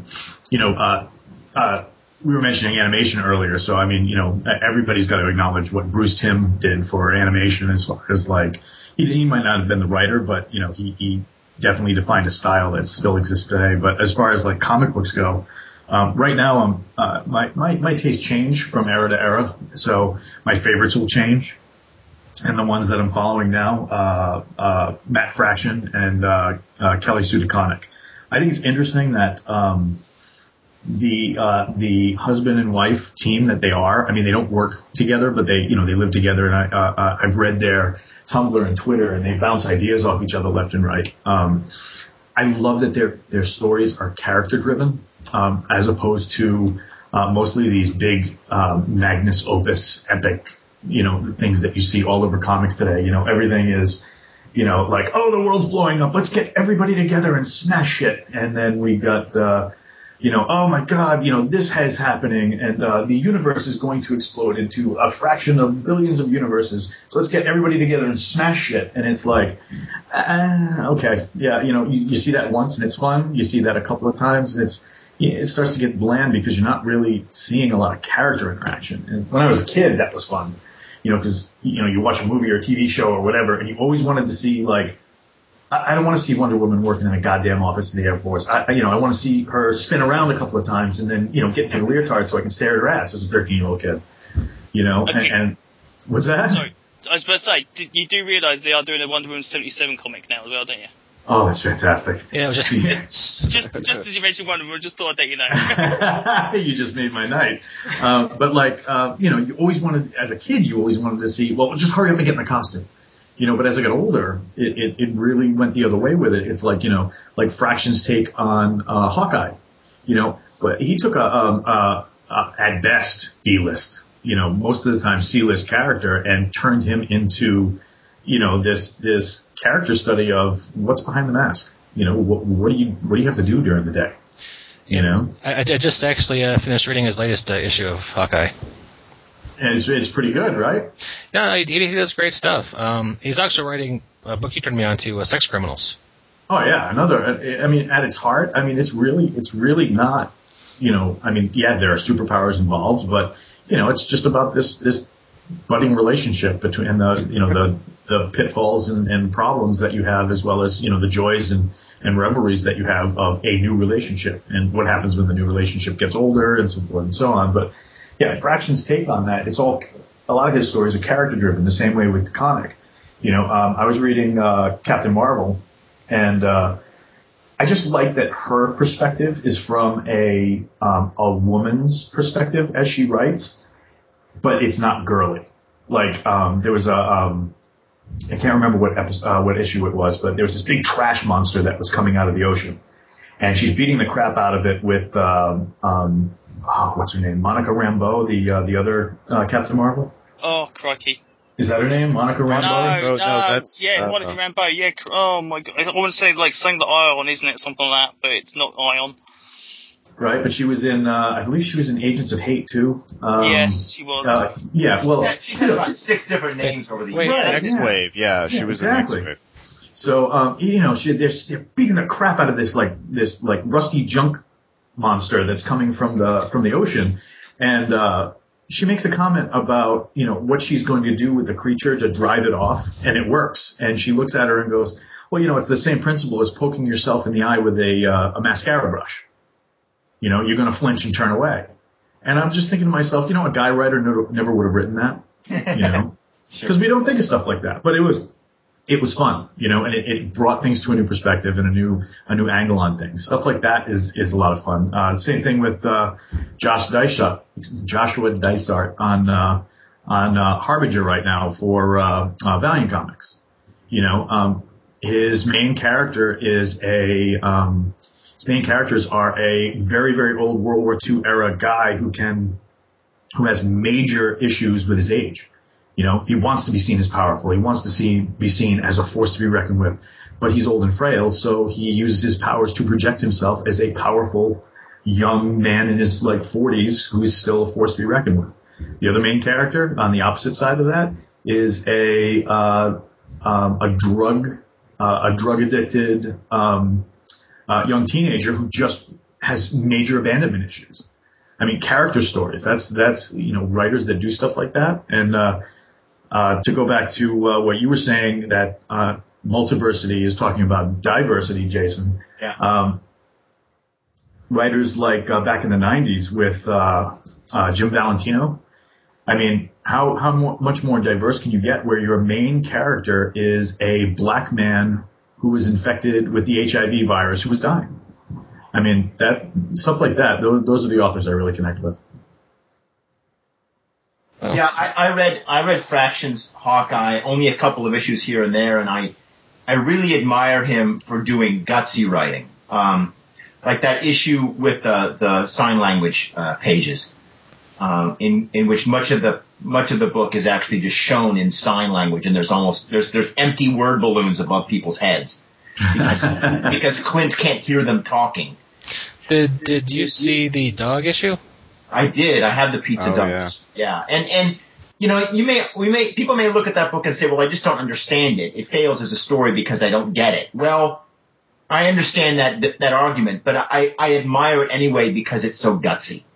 we were mentioning animation earlier. So, everybody's got to acknowledge what Bruce Timm did for animation as far as he might not have been the writer, but, he definitely defined a style that still exists today. But as far as comic books go, right now, my tastes change from era to era. So my favorites will change. And the ones that I'm following now, Matt Fraction and Kelly Sue DeConnick. I think it's interesting that the husband and wife team that they are. They don't work together, but they live together. And I've read their Tumblr and Twitter, and they bounce ideas off each other left and right. I love that their stories are character driven, as opposed to mostly these big magnus opus epic. Things that you see all over comics today. Everything is, oh, the world's blowing up. Let's get everybody together and smash shit. And then we got, oh my God, this is happening, and the universe is going to explode into a fraction of billions of universes. So let's get everybody together and smash shit. And it's like, okay, yeah, you see that once and it's fun. You see that a couple of times and it starts to get bland because you're not really seeing a lot of character interaction. And when I was a kid, that was fun. Because, you watch a movie or a TV show or whatever, and you always wanted to see, I don't want to see Wonder Woman working in a goddamn office in the Air Force. I want to see her spin around a couple of times and then, get into the leotard so I can stare at her ass as a 13-year-old kid. Okay. And what's that? Sorry, I was about to say, you do realise they are doing a Wonder Woman 77 comic now as well, don't you? Oh, that's fantastic. Yeah, just as you mentioned Wonder Woman, just thought I'd let you know. You just made my night. But you always wanted, as a kid, you always wanted to see, well, just hurry up and get in the costume. But as I got older, it really went the other way with it. It's like, like Fraction's take on Hawkeye, but he took a at best B-list, most of the time C-list character and turned him into, this character study of what's behind the mask. What do you have to do during the day? I just actually finished reading his latest issue of Hawkeye. And it's pretty good, right? Yeah, he does great stuff. He's also writing a book he turned me on to, Sex Criminals. Oh yeah, at its heart, it's really not, yeah, there are superpowers involved, but it's just about this budding relationship between the pitfalls and problems that you have, as well as the joys and revelries that you have of a new relationship and what happens when the new relationship gets older and so forth and so on. But yeah, Fraction's take on that, it's all, a lot of his stories are character driven, the same way with the comic. I was reading Captain Marvel, and I just like that her perspective is from a woman's perspective as she writes, but it's not girly. Like there was I can't remember what issue it was, but there was this big trash monster that was coming out of the ocean, and she's beating the crap out of it with what's her name? Monica Rambeau, the other Captain Marvel. Oh, crikey. Is that her name? Monica Rambeau? No, that's Monica Rambeau. Yeah. Oh my God. I want to say like something like Ion, isn't it? Something like that, but it's not Ion. Right, but she was in, I believe she was in Agents of Hate too. Yes, she was. Yeah, well, she's had about 6 different names over the years. Right, X-Wave, she was exactly. in X-Wave. So, they're beating the crap out of this rusty junk monster that's coming from the ocean, and she makes a comment about what she's going to do with the creature to drive it off, and it works. And she looks at her and goes, "Well, it's the same principle as poking yourself in the eye with a mascara brush. You're going to flinch and turn away." And I'm just thinking to myself, a guy writer never would have written that, because we don't think of stuff like that. But it was fun, and it brought things to a new perspective and a new angle on things. Stuff like that is a lot of fun. Same thing with Joshua Dysart on Harbinger right now for Valiant Comics. His main character is his main characters are a very, very old World War II era guy who has major issues with his age. He wants to be seen as powerful. He wants to be seen as a force to be reckoned with, but he's old and frail, so he uses his powers to project himself as a powerful young man in his 40s who is still a force to be reckoned with. The other main character on the opposite side of that is a drug addicted young teenager who just has major abandonment issues. Character stories. That's writers that do stuff like that. And to go back to what you were saying, that multiversity is talking about diversity, Jason. Yeah. Writers like back in the 90s with Jim Valentino. How much more diverse can you get where your main character is a black man who was infected with the HIV virus who was dying? That stuff like that. Those are the authors I really connect with. Yeah, I read Fraction's Hawkeye, only a couple of issues here and there, and I really admire him for doing gutsy writing. Like that issue with the sign language pages, in which much of the book is actually just shown in sign language, and there's empty word balloons above people's heads because Clint can't hear them talking. Did you see the dog issue? I did. I have the pizza dogs. Yeah. And people may look at that book and say, well, I just don't understand it. It fails as a story because I don't get it. Well, I understand that argument, but I admire it anyway because it's so gutsy.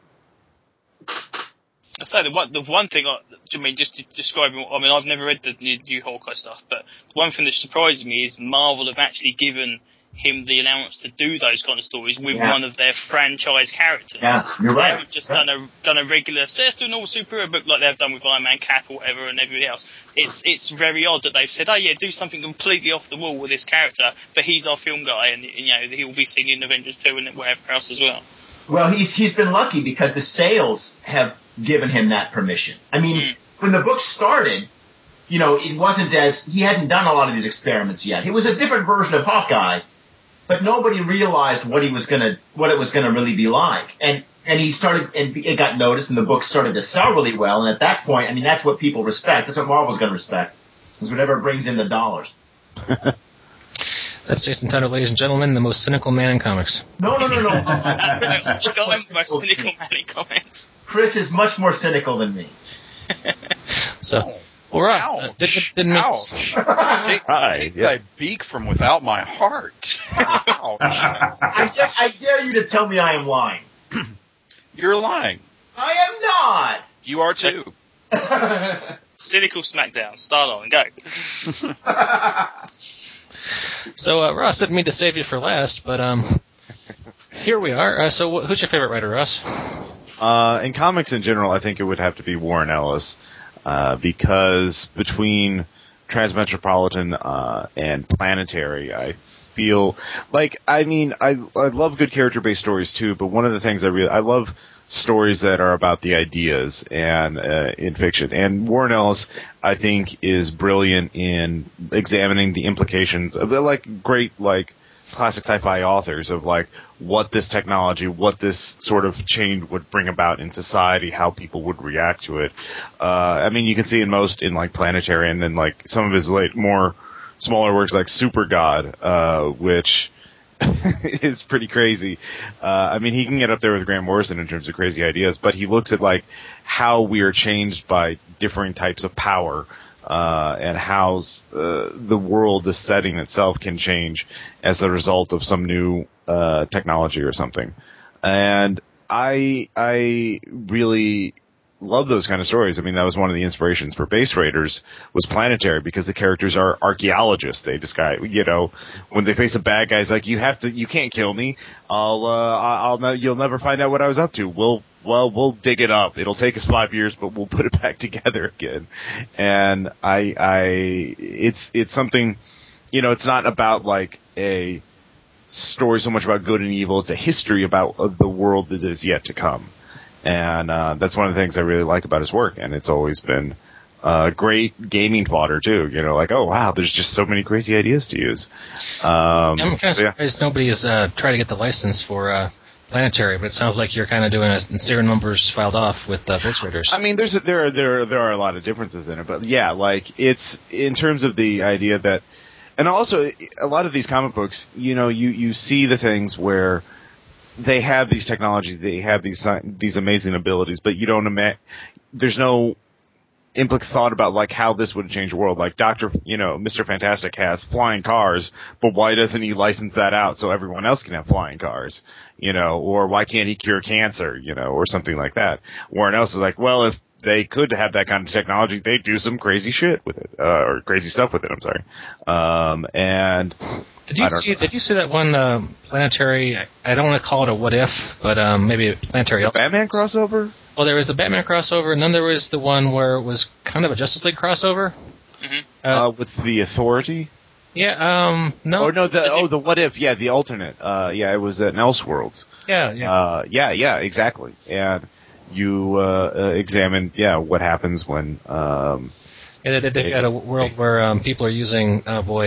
So the one thing, just to describe, I've never read the new Hawkeye stuff, but the one thing that surprises me is Marvel have actually given him the allowance to do those kind of stories with one of their franchise characters. Yeah, you're right. They haven't just done a regular, so let's do a normal superhero book like they've done with Iron Man, Cap, or whatever, and everybody else. It's very odd that they've said, oh yeah, do something completely off the wall with this character, but he's our film guy, and he'll be seen in Avengers 2 and whatever else as well. Well, he's been lucky because the sales have given him that permission. When the book started, it wasn't he hadn't done a lot of these experiments yet. He was a different version of Hawkeye, but nobody realized what it was gonna really be like. And he started, and it got noticed, and the book started to sell really well. And at that point, I mean, that's what people respect. That's what Marvel's going to respect, is whatever brings in the dollars. That's Jason Thunder, ladies and gentlemen, the most cynical man in comics. No. I'm the most cynical man in comics. Chris is much more cynical than me. So, well, Ross, didn't Take thy beak from without my heart. Ouch. I dare you to tell me I am lying. You're lying. I am not. You are too. Cynical Smackdown. Start on. Go. So, Ross, didn't mean to save you for last, but here we are. So, who's your favorite writer, Ross? In comics in general, I think it would have to be Warren Ellis, because between Transmetropolitan and Planetary, I feel like, I love good character-based stories too, but one of the things I love stories that are about the ideas and in fiction. And Warren Ellis, I think, is brilliant in examining the implications of great classic sci-fi authors of what this technology, what this sort of change would bring about in society, how people would react to it. You can see in Planetary, and then some of his more smaller works like Super God, which is pretty crazy. He can get up there with Grant Morrison in terms of crazy ideas, but he looks at how we are changed by differing types of power, and how the world, the setting itself, can change as the result of some new technology or something. And I really love those kind of stories. That was one of the inspirations for Base Raiders, was Planetary, because the characters are archaeologists. They describe, when they face a bad guy, it's like, you can't kill me. You'll never find out what I was up to. We'll dig it up. It'll take us 5 years, but we'll put it back together again. And it's something, it's not about a story so much about good and evil. It's a history about the world that is yet to come. And that's one of the things I really like about his work, and it's always been great gaming fodder too. Oh wow, there's just so many crazy ideas to use. I'm kind of surprised nobody has tried to get the license for Planetary, but it sounds like you're kind of doing serial numbers filed off with Base Raiders. There are a lot of differences in it, but yeah, it's in terms of the idea that, and also a lot of these comic books, you see the things where they have these technologies, they have these amazing abilities, but you don't there's no thought about how this would change the world. Mr. Fantastic has flying cars, but why doesn't he license that out so everyone else can have flying cars? Or why can't he cure cancer? Or something like that. Warren Ellis is well, if they could have that kind of technology, they'd do some crazy shit with it, or crazy stuff with it. I'm sorry. And Did you see that one Planetary? I don't want to call it a what if, but maybe Planetary. The Batman crossover? Well, there was the Batman crossover, and then there was the one where it was kind of a Justice League crossover. Mm-hmm. With the Authority? Yeah, no. Oh, no, the what if, yeah, the alternate. It was at Elseworlds. Yeah. Exactly. And you examine, what happens when... they've got a world where people are using,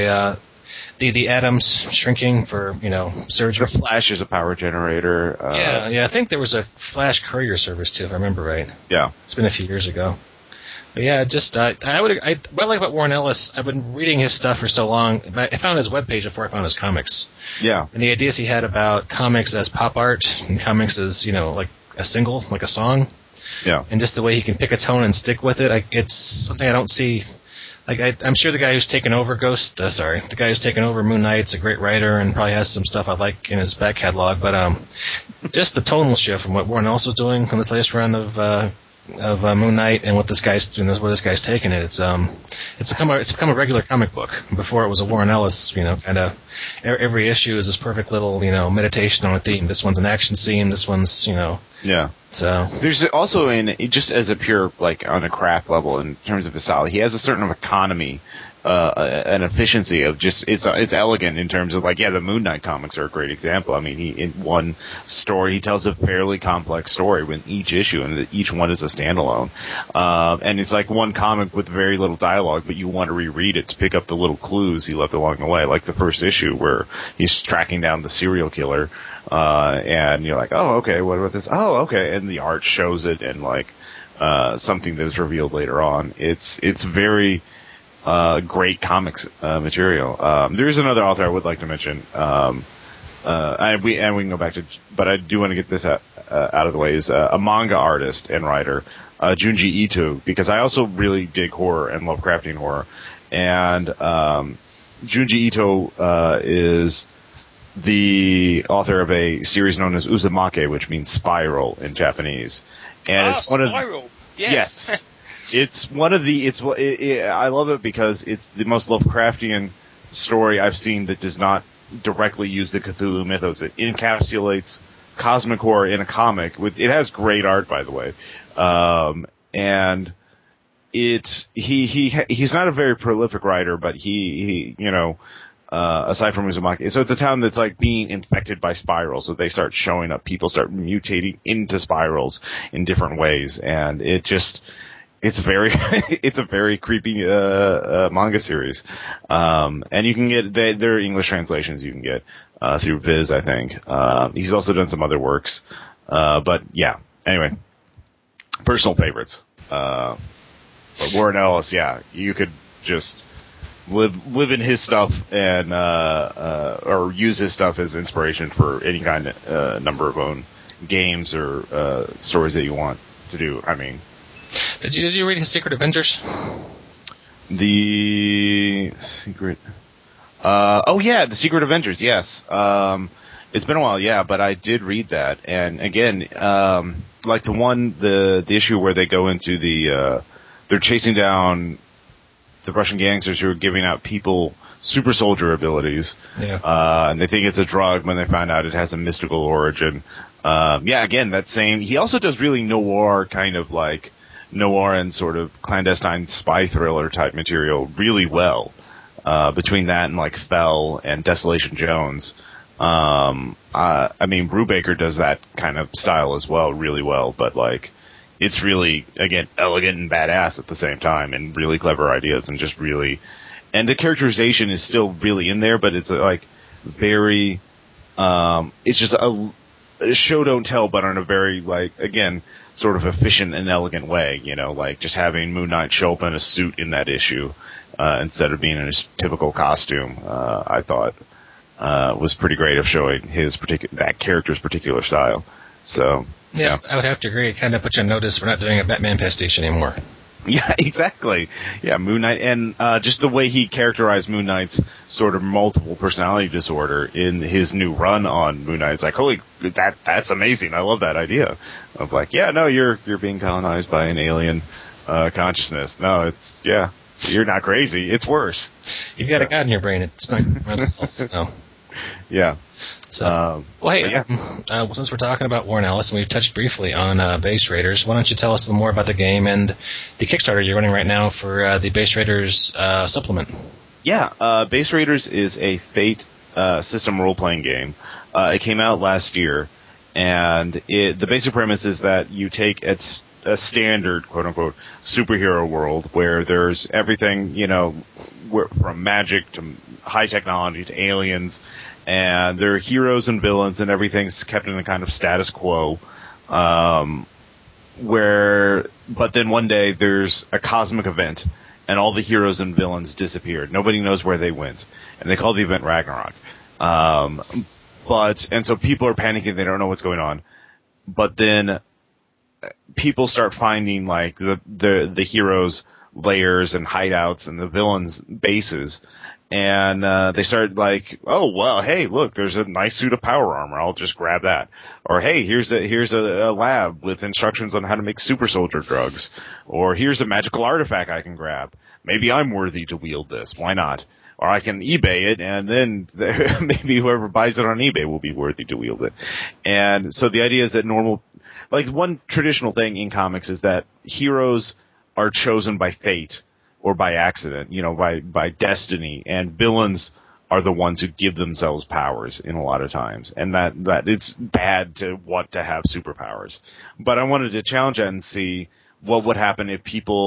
the atoms shrinking for, surgery. The Flash is a power generator. I think there was a Flash courier service too, if I remember right. Yeah. It's been a few years ago. But yeah, what I like about Warren Ellis, I've been reading his stuff for so long. I found his webpage before I found his comics. Yeah. And the ideas he had about comics as pop art and comics as, like a single, like a song. Yeah. And just the way he can pick a tone and stick with it, it's something I don't see. I'm sure the guy who's taken over Moon Knight's a great writer and probably has some stuff I like in his back catalog, but just the tonal shift from what Warren Ellis was doing on this latest run of Moon Knight and what this guy's doing, where this guy's taking it, it's become a regular comic book. Before it was a Warren Ellis, kind of every issue is this perfect little meditation on a theme. This one's an action scene. This one's Yeah. So there's also just as a pure on a craft level in terms of his style, he has a certain economy an efficiency of just it's elegant in terms of like the Moon Knight comics are a great example. I mean, in one story he tells a fairly complex story with each issue, and each one is a standalone. And it's like one comic with very little dialogue, but you want to reread it to pick up the little clues he left along the way, like the first issue where he's tracking down the serial killer, and you're like, oh okay, what about this? Oh okay, and the art shows it, and like something that is revealed later on. It's very great comics material. There's another author I would like to mention. And we can go back to, but I do want to get this out of the way. Is a manga artist and writer, Junji Ito, because I also really dig horror and Lovecraftian horror. And Junji Ito is the author of a series known as Uzumaki, which means spiral in Japanese. And it's one Spiral. Yes. It's one of the. I love it because it's the most Lovecraftian story I've seen that does not directly use the Cthulhu mythos. It encapsulates cosmic horror in a comic. It has great art, by the way, and he's not a very prolific writer, but he aside from Uzumaki, so it's a town that's like being infected by spirals. So they start showing up. People start mutating into spirals in different ways, and it's a very creepy manga series, and you can get there are English translations you can get through Viz, I think. He's also done some other works, but yeah. Anyway, personal favorites. But Warren Ellis, you could just live in his stuff and or use his stuff as inspiration for any kind of number of own games or stories that you want to do. I mean. Did you read his Secret Avengers? The Secret... the Secret Avengers, yes. It's been a while, but I did read that. And again, like the issue where they go into they're chasing down the Russian gangsters who are giving out people super soldier abilities. Yeah. And they think it's a drug when they find out it has a mystical origin. Again, that same... He also does really noir kind of like... noir and sort of clandestine spy thriller type material really well. Between that and like Fell and Desolation Jones. I mean, Brubaker does that kind of style as well really well, but like it's really, again, elegant and badass at the same time, and really clever ideas, and just really, and the characterization is still really in there, but it's like very, it's just a show don't tell, but on a very like, again, sort of efficient and elegant way, like just having Moon Knight show up in a suit in that issue, instead of being in his typical costume, I thought, was pretty great of showing that character's particular style. So, yeah, I would have to agree. It kind of puts you on notice we're not doing a Batman pastiche anymore. Yeah, exactly. Yeah, Moon Knight, and just the way he characterized Moon Knight's sort of multiple personality disorder in his new run on Moon Knight. It's like, holy, that's amazing. I love that idea. Of like, you're being colonized by an alien consciousness. No, you're not crazy. It's worse. You've got a god in your brain. It's not. No. Yeah. So, since we're talking about Warren Ellis, and we've touched briefly on Base Raiders, why don't you tell us a little more about the game and the Kickstarter you're running right now for the Base Raiders supplement? Yeah, Base Raiders is a Fate system role-playing game. It came out last year, and the basic premise is that you take a standard, quote-unquote, superhero world where there's everything, from magic to high technology to aliens, and there are heroes and villains, and everything's kept in a kind of status quo, but then one day there's a cosmic event, and all the heroes and villains disappeared. Nobody knows where they went, and they call the event Ragnarok. And so people are panicking, they don't know what's going on, but then people start finding like the heroes' lairs and hideouts and the villains' bases, and they start like, oh well, hey, look, there's a nice suit of power armor, I'll just grab that. Or hey, here's a lab with instructions on how to make super soldier drugs. Or here's a magical artifact I can grab. Maybe I'm worthy to wield this. Why not? Or I can eBay it, and then maybe whoever buys it on eBay will be worthy to wield it. And so the idea is that one traditional thing in comics is that heroes are chosen by fate or by accident, by destiny, and villains are the ones who give themselves powers in a lot of times, and that it's bad to want to have superpowers. But I wanted to challenge that and see what would happen if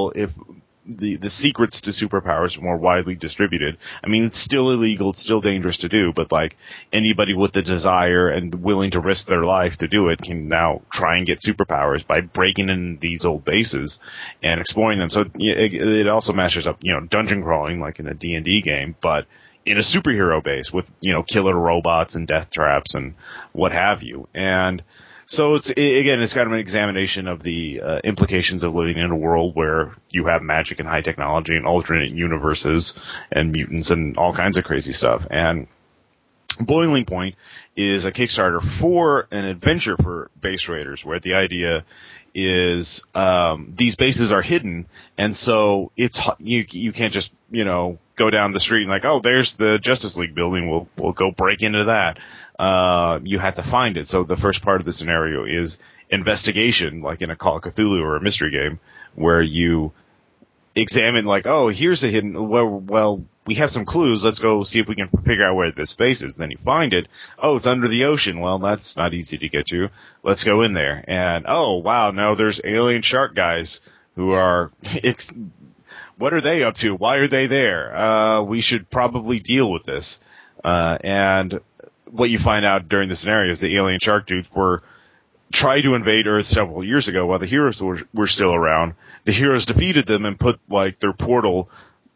the secrets to superpowers are more widely distributed. I mean, it's still illegal, it's still dangerous to do, but like anybody with the desire and willing to risk their life to do it can now try and get superpowers by breaking in these old bases and exploring them. So it also matches up, dungeon crawling like in a D&D game, but in a superhero base with, killer robots and death traps and what have you. And so it's kind of an examination of the implications of living in a world where you have magic and high technology and alternate universes and mutants and all kinds of crazy stuff. And Boiling Point is a Kickstarter for an adventure for base raiders, where the idea is these bases are hidden, and so it's you can't just go down the street and like, oh, there's the Justice League building, we'll go break into that. You have to find it. So the first part of the scenario is investigation, like in a Call of Cthulhu or a mystery game, where you examine like, oh, here's a hidden, well, we have some clues, let's go see if we can figure out where this space is. Then you find it. Oh, it's under the ocean. Well, that's not easy to get to. Let's go in there. And, oh, wow, no, there's alien shark guys who are, what are they up to? Why are they there? We should probably deal with this. And what you find out during the scenario is the alien shark dudes tried to invade Earth several years ago while the heroes were still around. The heroes defeated them and put like their portal,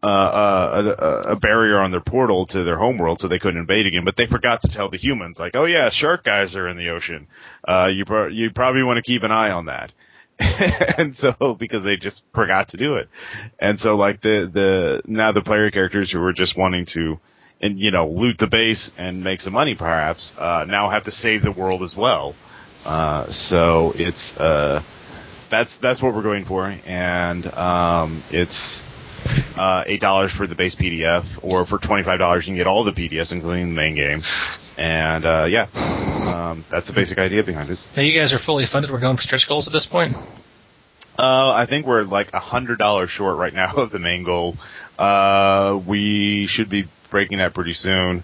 a barrier on their portal to their homeworld so they couldn't invade again. But they forgot to tell the humans, like, oh yeah, shark guys are in the ocean. You probably want to keep an eye on that. And so, because they just forgot to do it. And so like now the player characters who were just wanting to, loot the base and make some money perhaps, now have to save the world as well. So it's, that's what we're going for. And, it's, $8 for the base PDF, or for $25 you can get all the PDFs, including the main game. And, that's the basic idea behind it. Now, you guys are fully funded. We're going for stretch goals at this point? I think we're like $100 short right now of the main goal. We should be breaking that pretty soon.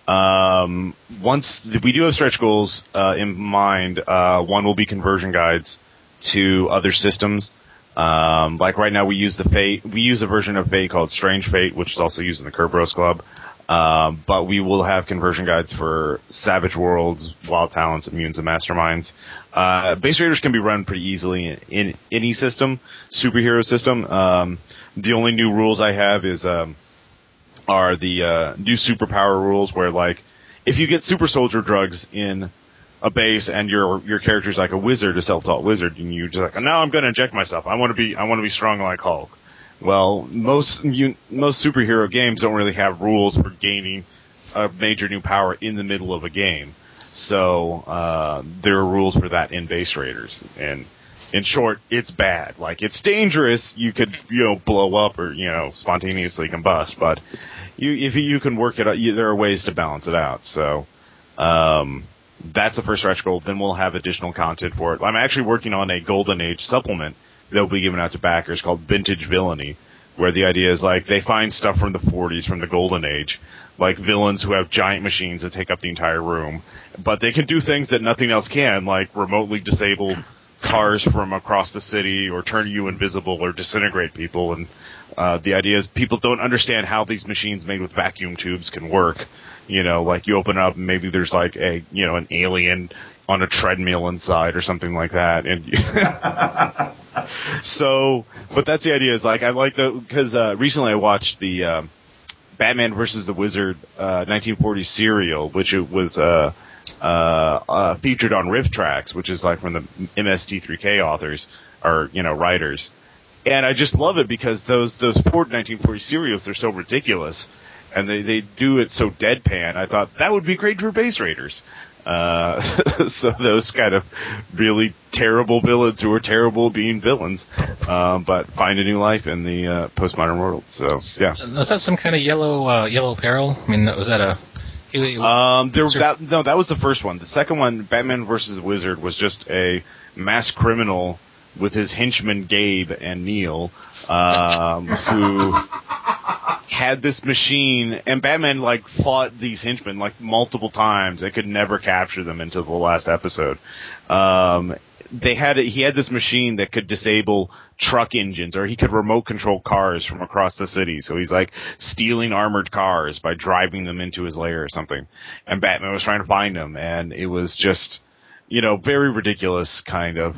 We do have stretch goals in mind. One will be conversion guides to other systems. Like right now we use a version of Fate called Strange Fate, which is also used in the Kerberos Club. But we will have conversion guides for Savage Worlds, Wild Talents, Immunes, and Masterminds. Base Raiders can be run pretty easily in any system, superhero system. The only new rules I have are the new superpower rules, where like if you get super soldier drugs in a base and your character's like a wizard, a self-taught wizard, and you just like, now I'm going to inject myself. I want to be strong like Hulk. Well, most superhero games don't really have rules for gaining a major new power in the middle of a game. So there are rules for that in Base Raiders. And in short, it's bad. Like, it's dangerous. You could, blow up or, spontaneously combust. But if you can work it out, there are ways to balance it out. So that's the first stretch goal. Then we'll have additional content for it. I'm actually working on a Golden Age supplement that will be given out to backers called Vintage Villainy, where the idea is like they find stuff from the 40s, from the Golden Age, like villains who have giant machines that take up the entire room, but they can do things that nothing else can, like remotely disable cars from across the city, or turn you invisible, or disintegrate people. And the idea is people don't understand how these machines made with vacuum tubes can work. Like you open up and maybe there's like an alien on a treadmill inside or something like that. And so, but that's the idea, is like, I like because recently I watched the Batman vs. the Wizard 1940 serial, which it was featured on Riff Tracks, which is like from the MST3K authors, or, writers. And I just love it because those Ford 1940 serials, they're so ridiculous. And they do it so deadpan. I thought that would be great for Base Raiders. So those kind of really terrible villains who are terrible at being villains, but find a new life in the postmodern world. So yeah. Was that some kind of yellow peril? I mean, was that a? That was the first one. The second one, Batman vs. Wizard, was just a mass criminal with his henchmen Gabe and Neil, who had this machine, and Batman like fought these henchmen like multiple times. They could never capture them until the last episode. He had this machine that could disable truck engines, or he could remote control cars from across the city. So he's like stealing armored cars by driving them into his lair or something. And Batman was trying to find him, and it was just, very ridiculous kind of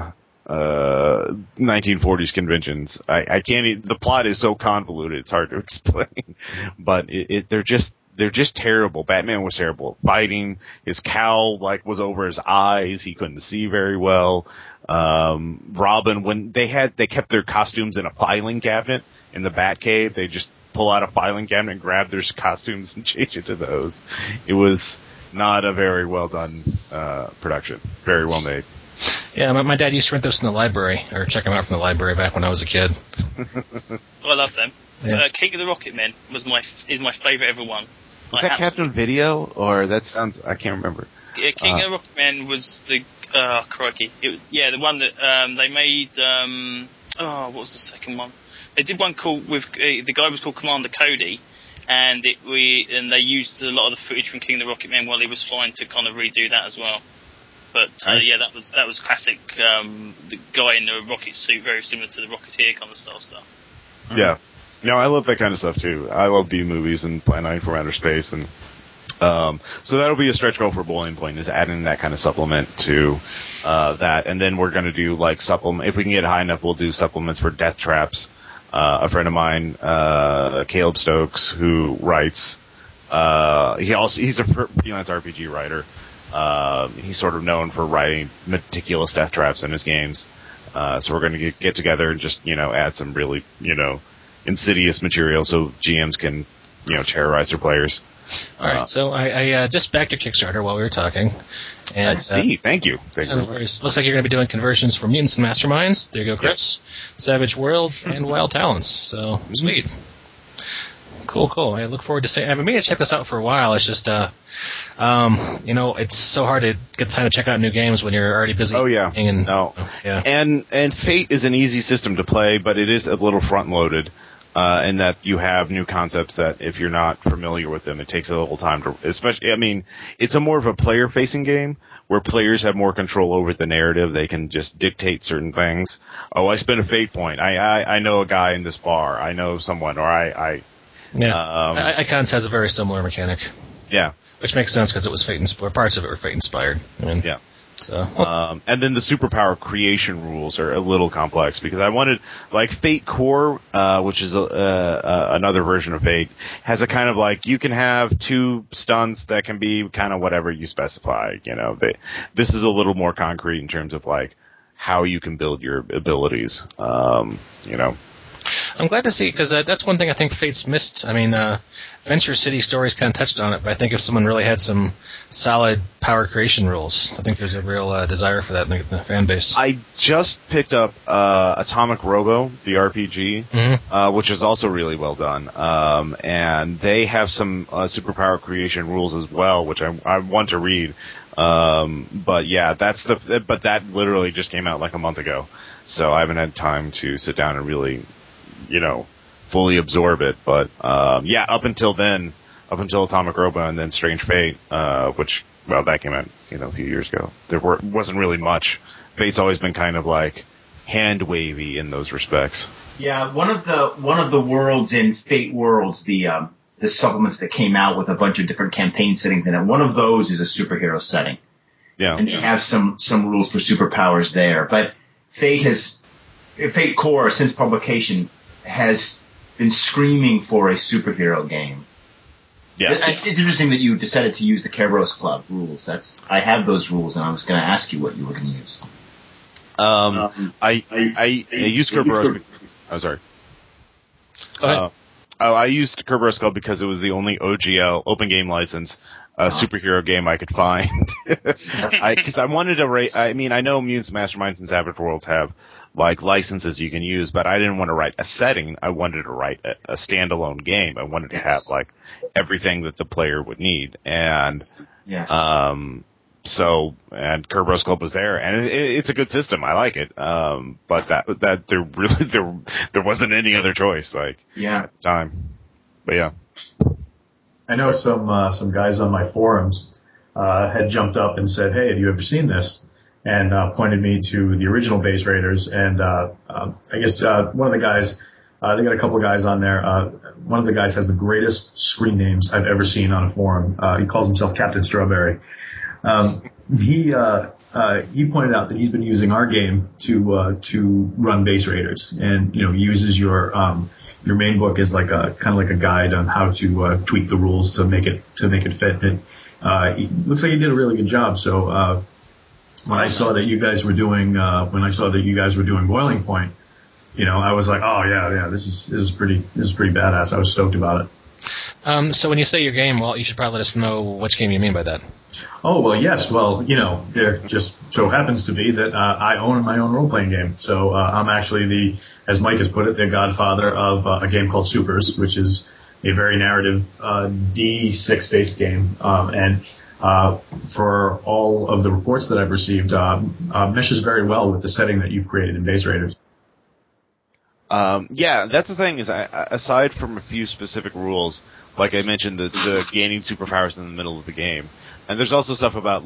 1940s conventions. I can't. The plot is so convoluted; it's hard to explain. But they're just terrible. Batman was terrible at fighting. His cowl was over his eyes. He couldn't see very well. Robin, when they kept their costumes in a filing cabinet in the Batcave. They just pull out a filing cabinet and grab their costumes and change it to those. It was not a very well done production. Very well made. Yeah, my dad used to rent those from the library, or check them out from the library back when I was a kid. I love them. Yeah. King of the Rocket Men is my favourite ever one. Was that Captain Video, or that sounds? I can't remember. King of the Rocket Men was the crikey. The one that they made. What was the second one? They did one called the guy was called Commander Cody, and they used a lot of the footage from King of the Rocket Men while he was flying to kind of redo that as well. But that was classic. The guy in the rocket suit, very similar to the Rocketeer kind of style stuff. Yeah. No, I love that kind of stuff too. I love B movies and Plan 9 from Outer Space, and so that'll be a stretch goal for Boiling Point, is adding that kind of supplement to that, and then we're going to do supplement. If we can get high enough, we'll do supplements for Death Traps. A friend of mine, Caleb Stokes, who writes. He's a freelance RPG writer. He's sort of known for writing meticulous death traps in his games. So we're going to get together and just add some really insidious material so GMs can terrorize their players. All right, so I just backed your Kickstarter while we were talking. And, I see. Thank you. Looks like you're going to be doing conversions for Mutants and Masterminds. There you go, Chris. Yep. Savage Worlds and Wild Talents. So sweet. Cool. I look forward to seeing. I've been meaning to check this out for a while. It's just, it's so hard to get the time to check out new games when you're already busy. Oh yeah. Yeah. And Fate is an easy system to play, but it is a little front loaded. In that you have new concepts that if you're not familiar with them, it takes a little time to, it's a more of a player-facing game where players have more control over the narrative. They can just dictate certain things. Oh, I spent a fate point. I know a guy in this bar. I know someone, or Icons has a very similar mechanic. Yeah. Which makes sense because it was Fate-inspired. Parts of it were Fate-inspired. Yeah. So, and then the superpower creation rules are a little complex because I wanted, Fate Core, which is another version of Fate, has a kind of you can have 2 stunts that can be kind of whatever you specify. This is a little more concrete in terms of how you can build your abilities. I'm glad to see, because that's one thing I think Fate's missed. Venture City Stories kind of touched on it, but I think if someone really had some solid power creation rules, I think there's a real desire for that in the fan base. I just picked up Atomic Robo, the RPG, which is also really well done, and they have some superpower creation rules as well, which I want to read. But yeah, but that literally just came out a month ago, so I haven't had time to sit down and really fully absorb it. But up until Atomic Robo and then Strange Fate, which that came out a few years ago, wasn't really much. Fate's always been kind of hand wavy in those respects. Yeah, one of the worlds in Fate Worlds, the supplements that came out with a bunch of different campaign settings in it. One of those is a superhero setting. Yeah, and they have some rules for superpowers there. But Fate Core, since publication, has been screaming for a superhero game. Yeah. It's interesting that you decided to use the Kerberos Club rules. I have those rules, and I was going to ask you what you were going to use. I used Kerberos. Oh, sorry. Go ahead. I used Kerberos Club because it was the only OGL, open game license, superhero game I could find. Because I wanted to rate. I know Mutants, Masterminds, and Savage Worlds have licenses you can use, but I didn't want to write a setting. I wanted to write a standalone game. I wanted to have everything that the player would need, and and Kerberos Club was there, and it's a good system. I like it. But that there wasn't any other choice, at the time. But yeah. I know some guys on my forums had jumped up and said, "Hey, have you ever seen this?" And pointed me to the original Base Raiders. And I guess one of the guys, they got a couple of guys on there. One of the guys has the greatest screen names I've ever seen on a forum. He calls himself Captain Strawberry. He pointed out that he's been using our game to run Base Raiders, and he uses your main book as like a kind of like a guide on how to tweak the rules to make it fit. It looks like he did a really good job. So when I saw that you guys were doing Boiling Point, I was like, oh yeah, this is pretty badass. I was stoked about it. So when you say your game, well, you should probably let us know which game you mean by that. Oh, well, yes. Well, there just so happens to be that I own my own role-playing game. So I'm actually as Mike has put it, the godfather of a game called Supers, which is a very narrative D6-based game. And for all of the reports that I've received, meshes very well with the setting that you've created in Base Raiders. Yeah, that's the thing is, aside from a few specific rules, like I mentioned, the gaining superpowers in the middle of the game, and there's also stuff about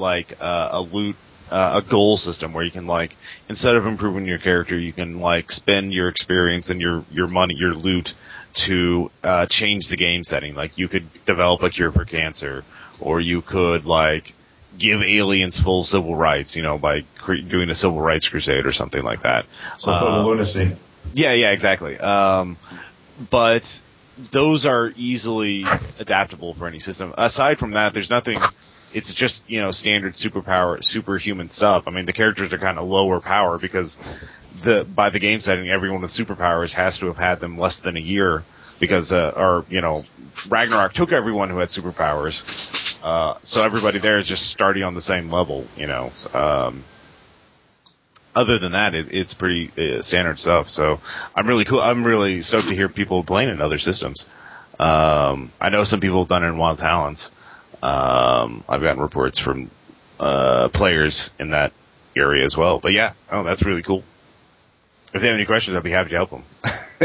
a goal system where you can instead of improving your character, you can spend your experience and your money, your loot to change the game setting. Like you could develop a cure for cancer, or you could give aliens full civil rights, by doing a civil rights crusade or something like that. Total lunacy. Yeah, exactly. But those are easily adaptable for any system. Aside from that, there's nothing. It's just standard superhuman stuff. I mean, the characters are kind of lower power because by the game setting, everyone with superpowers has to have had them less than a year because Ragnarok took everyone who had superpowers, so everybody there is just starting on the same level. Other than that, it's pretty standard stuff. So I'm really stoked to hear people playing in other systems. I know some people have done it in Wild Talents. I've gotten reports from players in that area as well. But yeah, that's really cool. If they have any questions, I'd be happy to help them.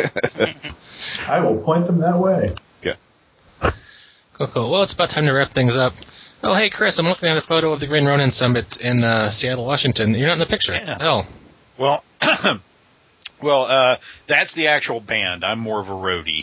I will point them that way. Yeah. Cool. Well, it's about time to wrap things up. Oh, hey, Chris, I'm looking at a photo of the Green Ronin Summit in Seattle, Washington. You're not in the picture. Yeah. Oh. Well, that's the actual band. I'm more of a roadie.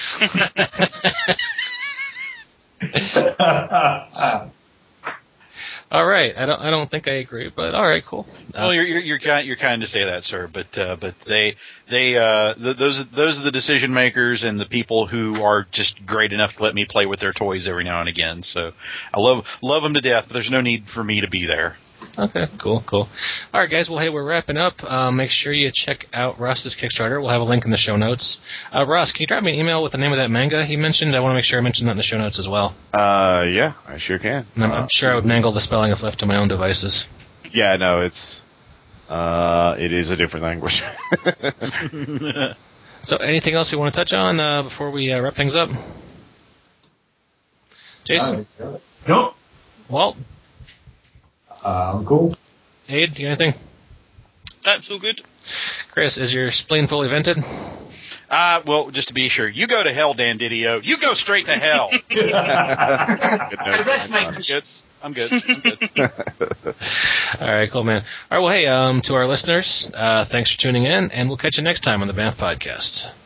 All right. I don't think I agree, but all right, cool. Well, you're kind to say that, sir, but those are the decision makers and the people who are just great enough to let me play with their toys every now and again. So I love them to death, but there's no need for me to be there. Okay, cool. All right, guys. Well, hey, we're wrapping up. Make sure you check out Ross's Kickstarter. We'll have a link in the show notes. Ross, can you drop me an email with the name of that manga he mentioned? I want to make sure I mention that in the show notes as well. Yeah, I sure can. I'm sure I would mangle the spelling of left to my own devices. Yeah, no, it is a different language. So, anything else you want to touch on before we wrap things up? Jason? Nope. Walt? I'm cool. Aid, you got anything? That's all good. Chris, is your spleen fully vented? Well, just to be sure, you go to hell, Dan Didio. You go straight to hell. I'm good. All right, cool, man. All right, well, hey, to our listeners, thanks for tuning in, and we'll catch you next time on the Banff Podcast.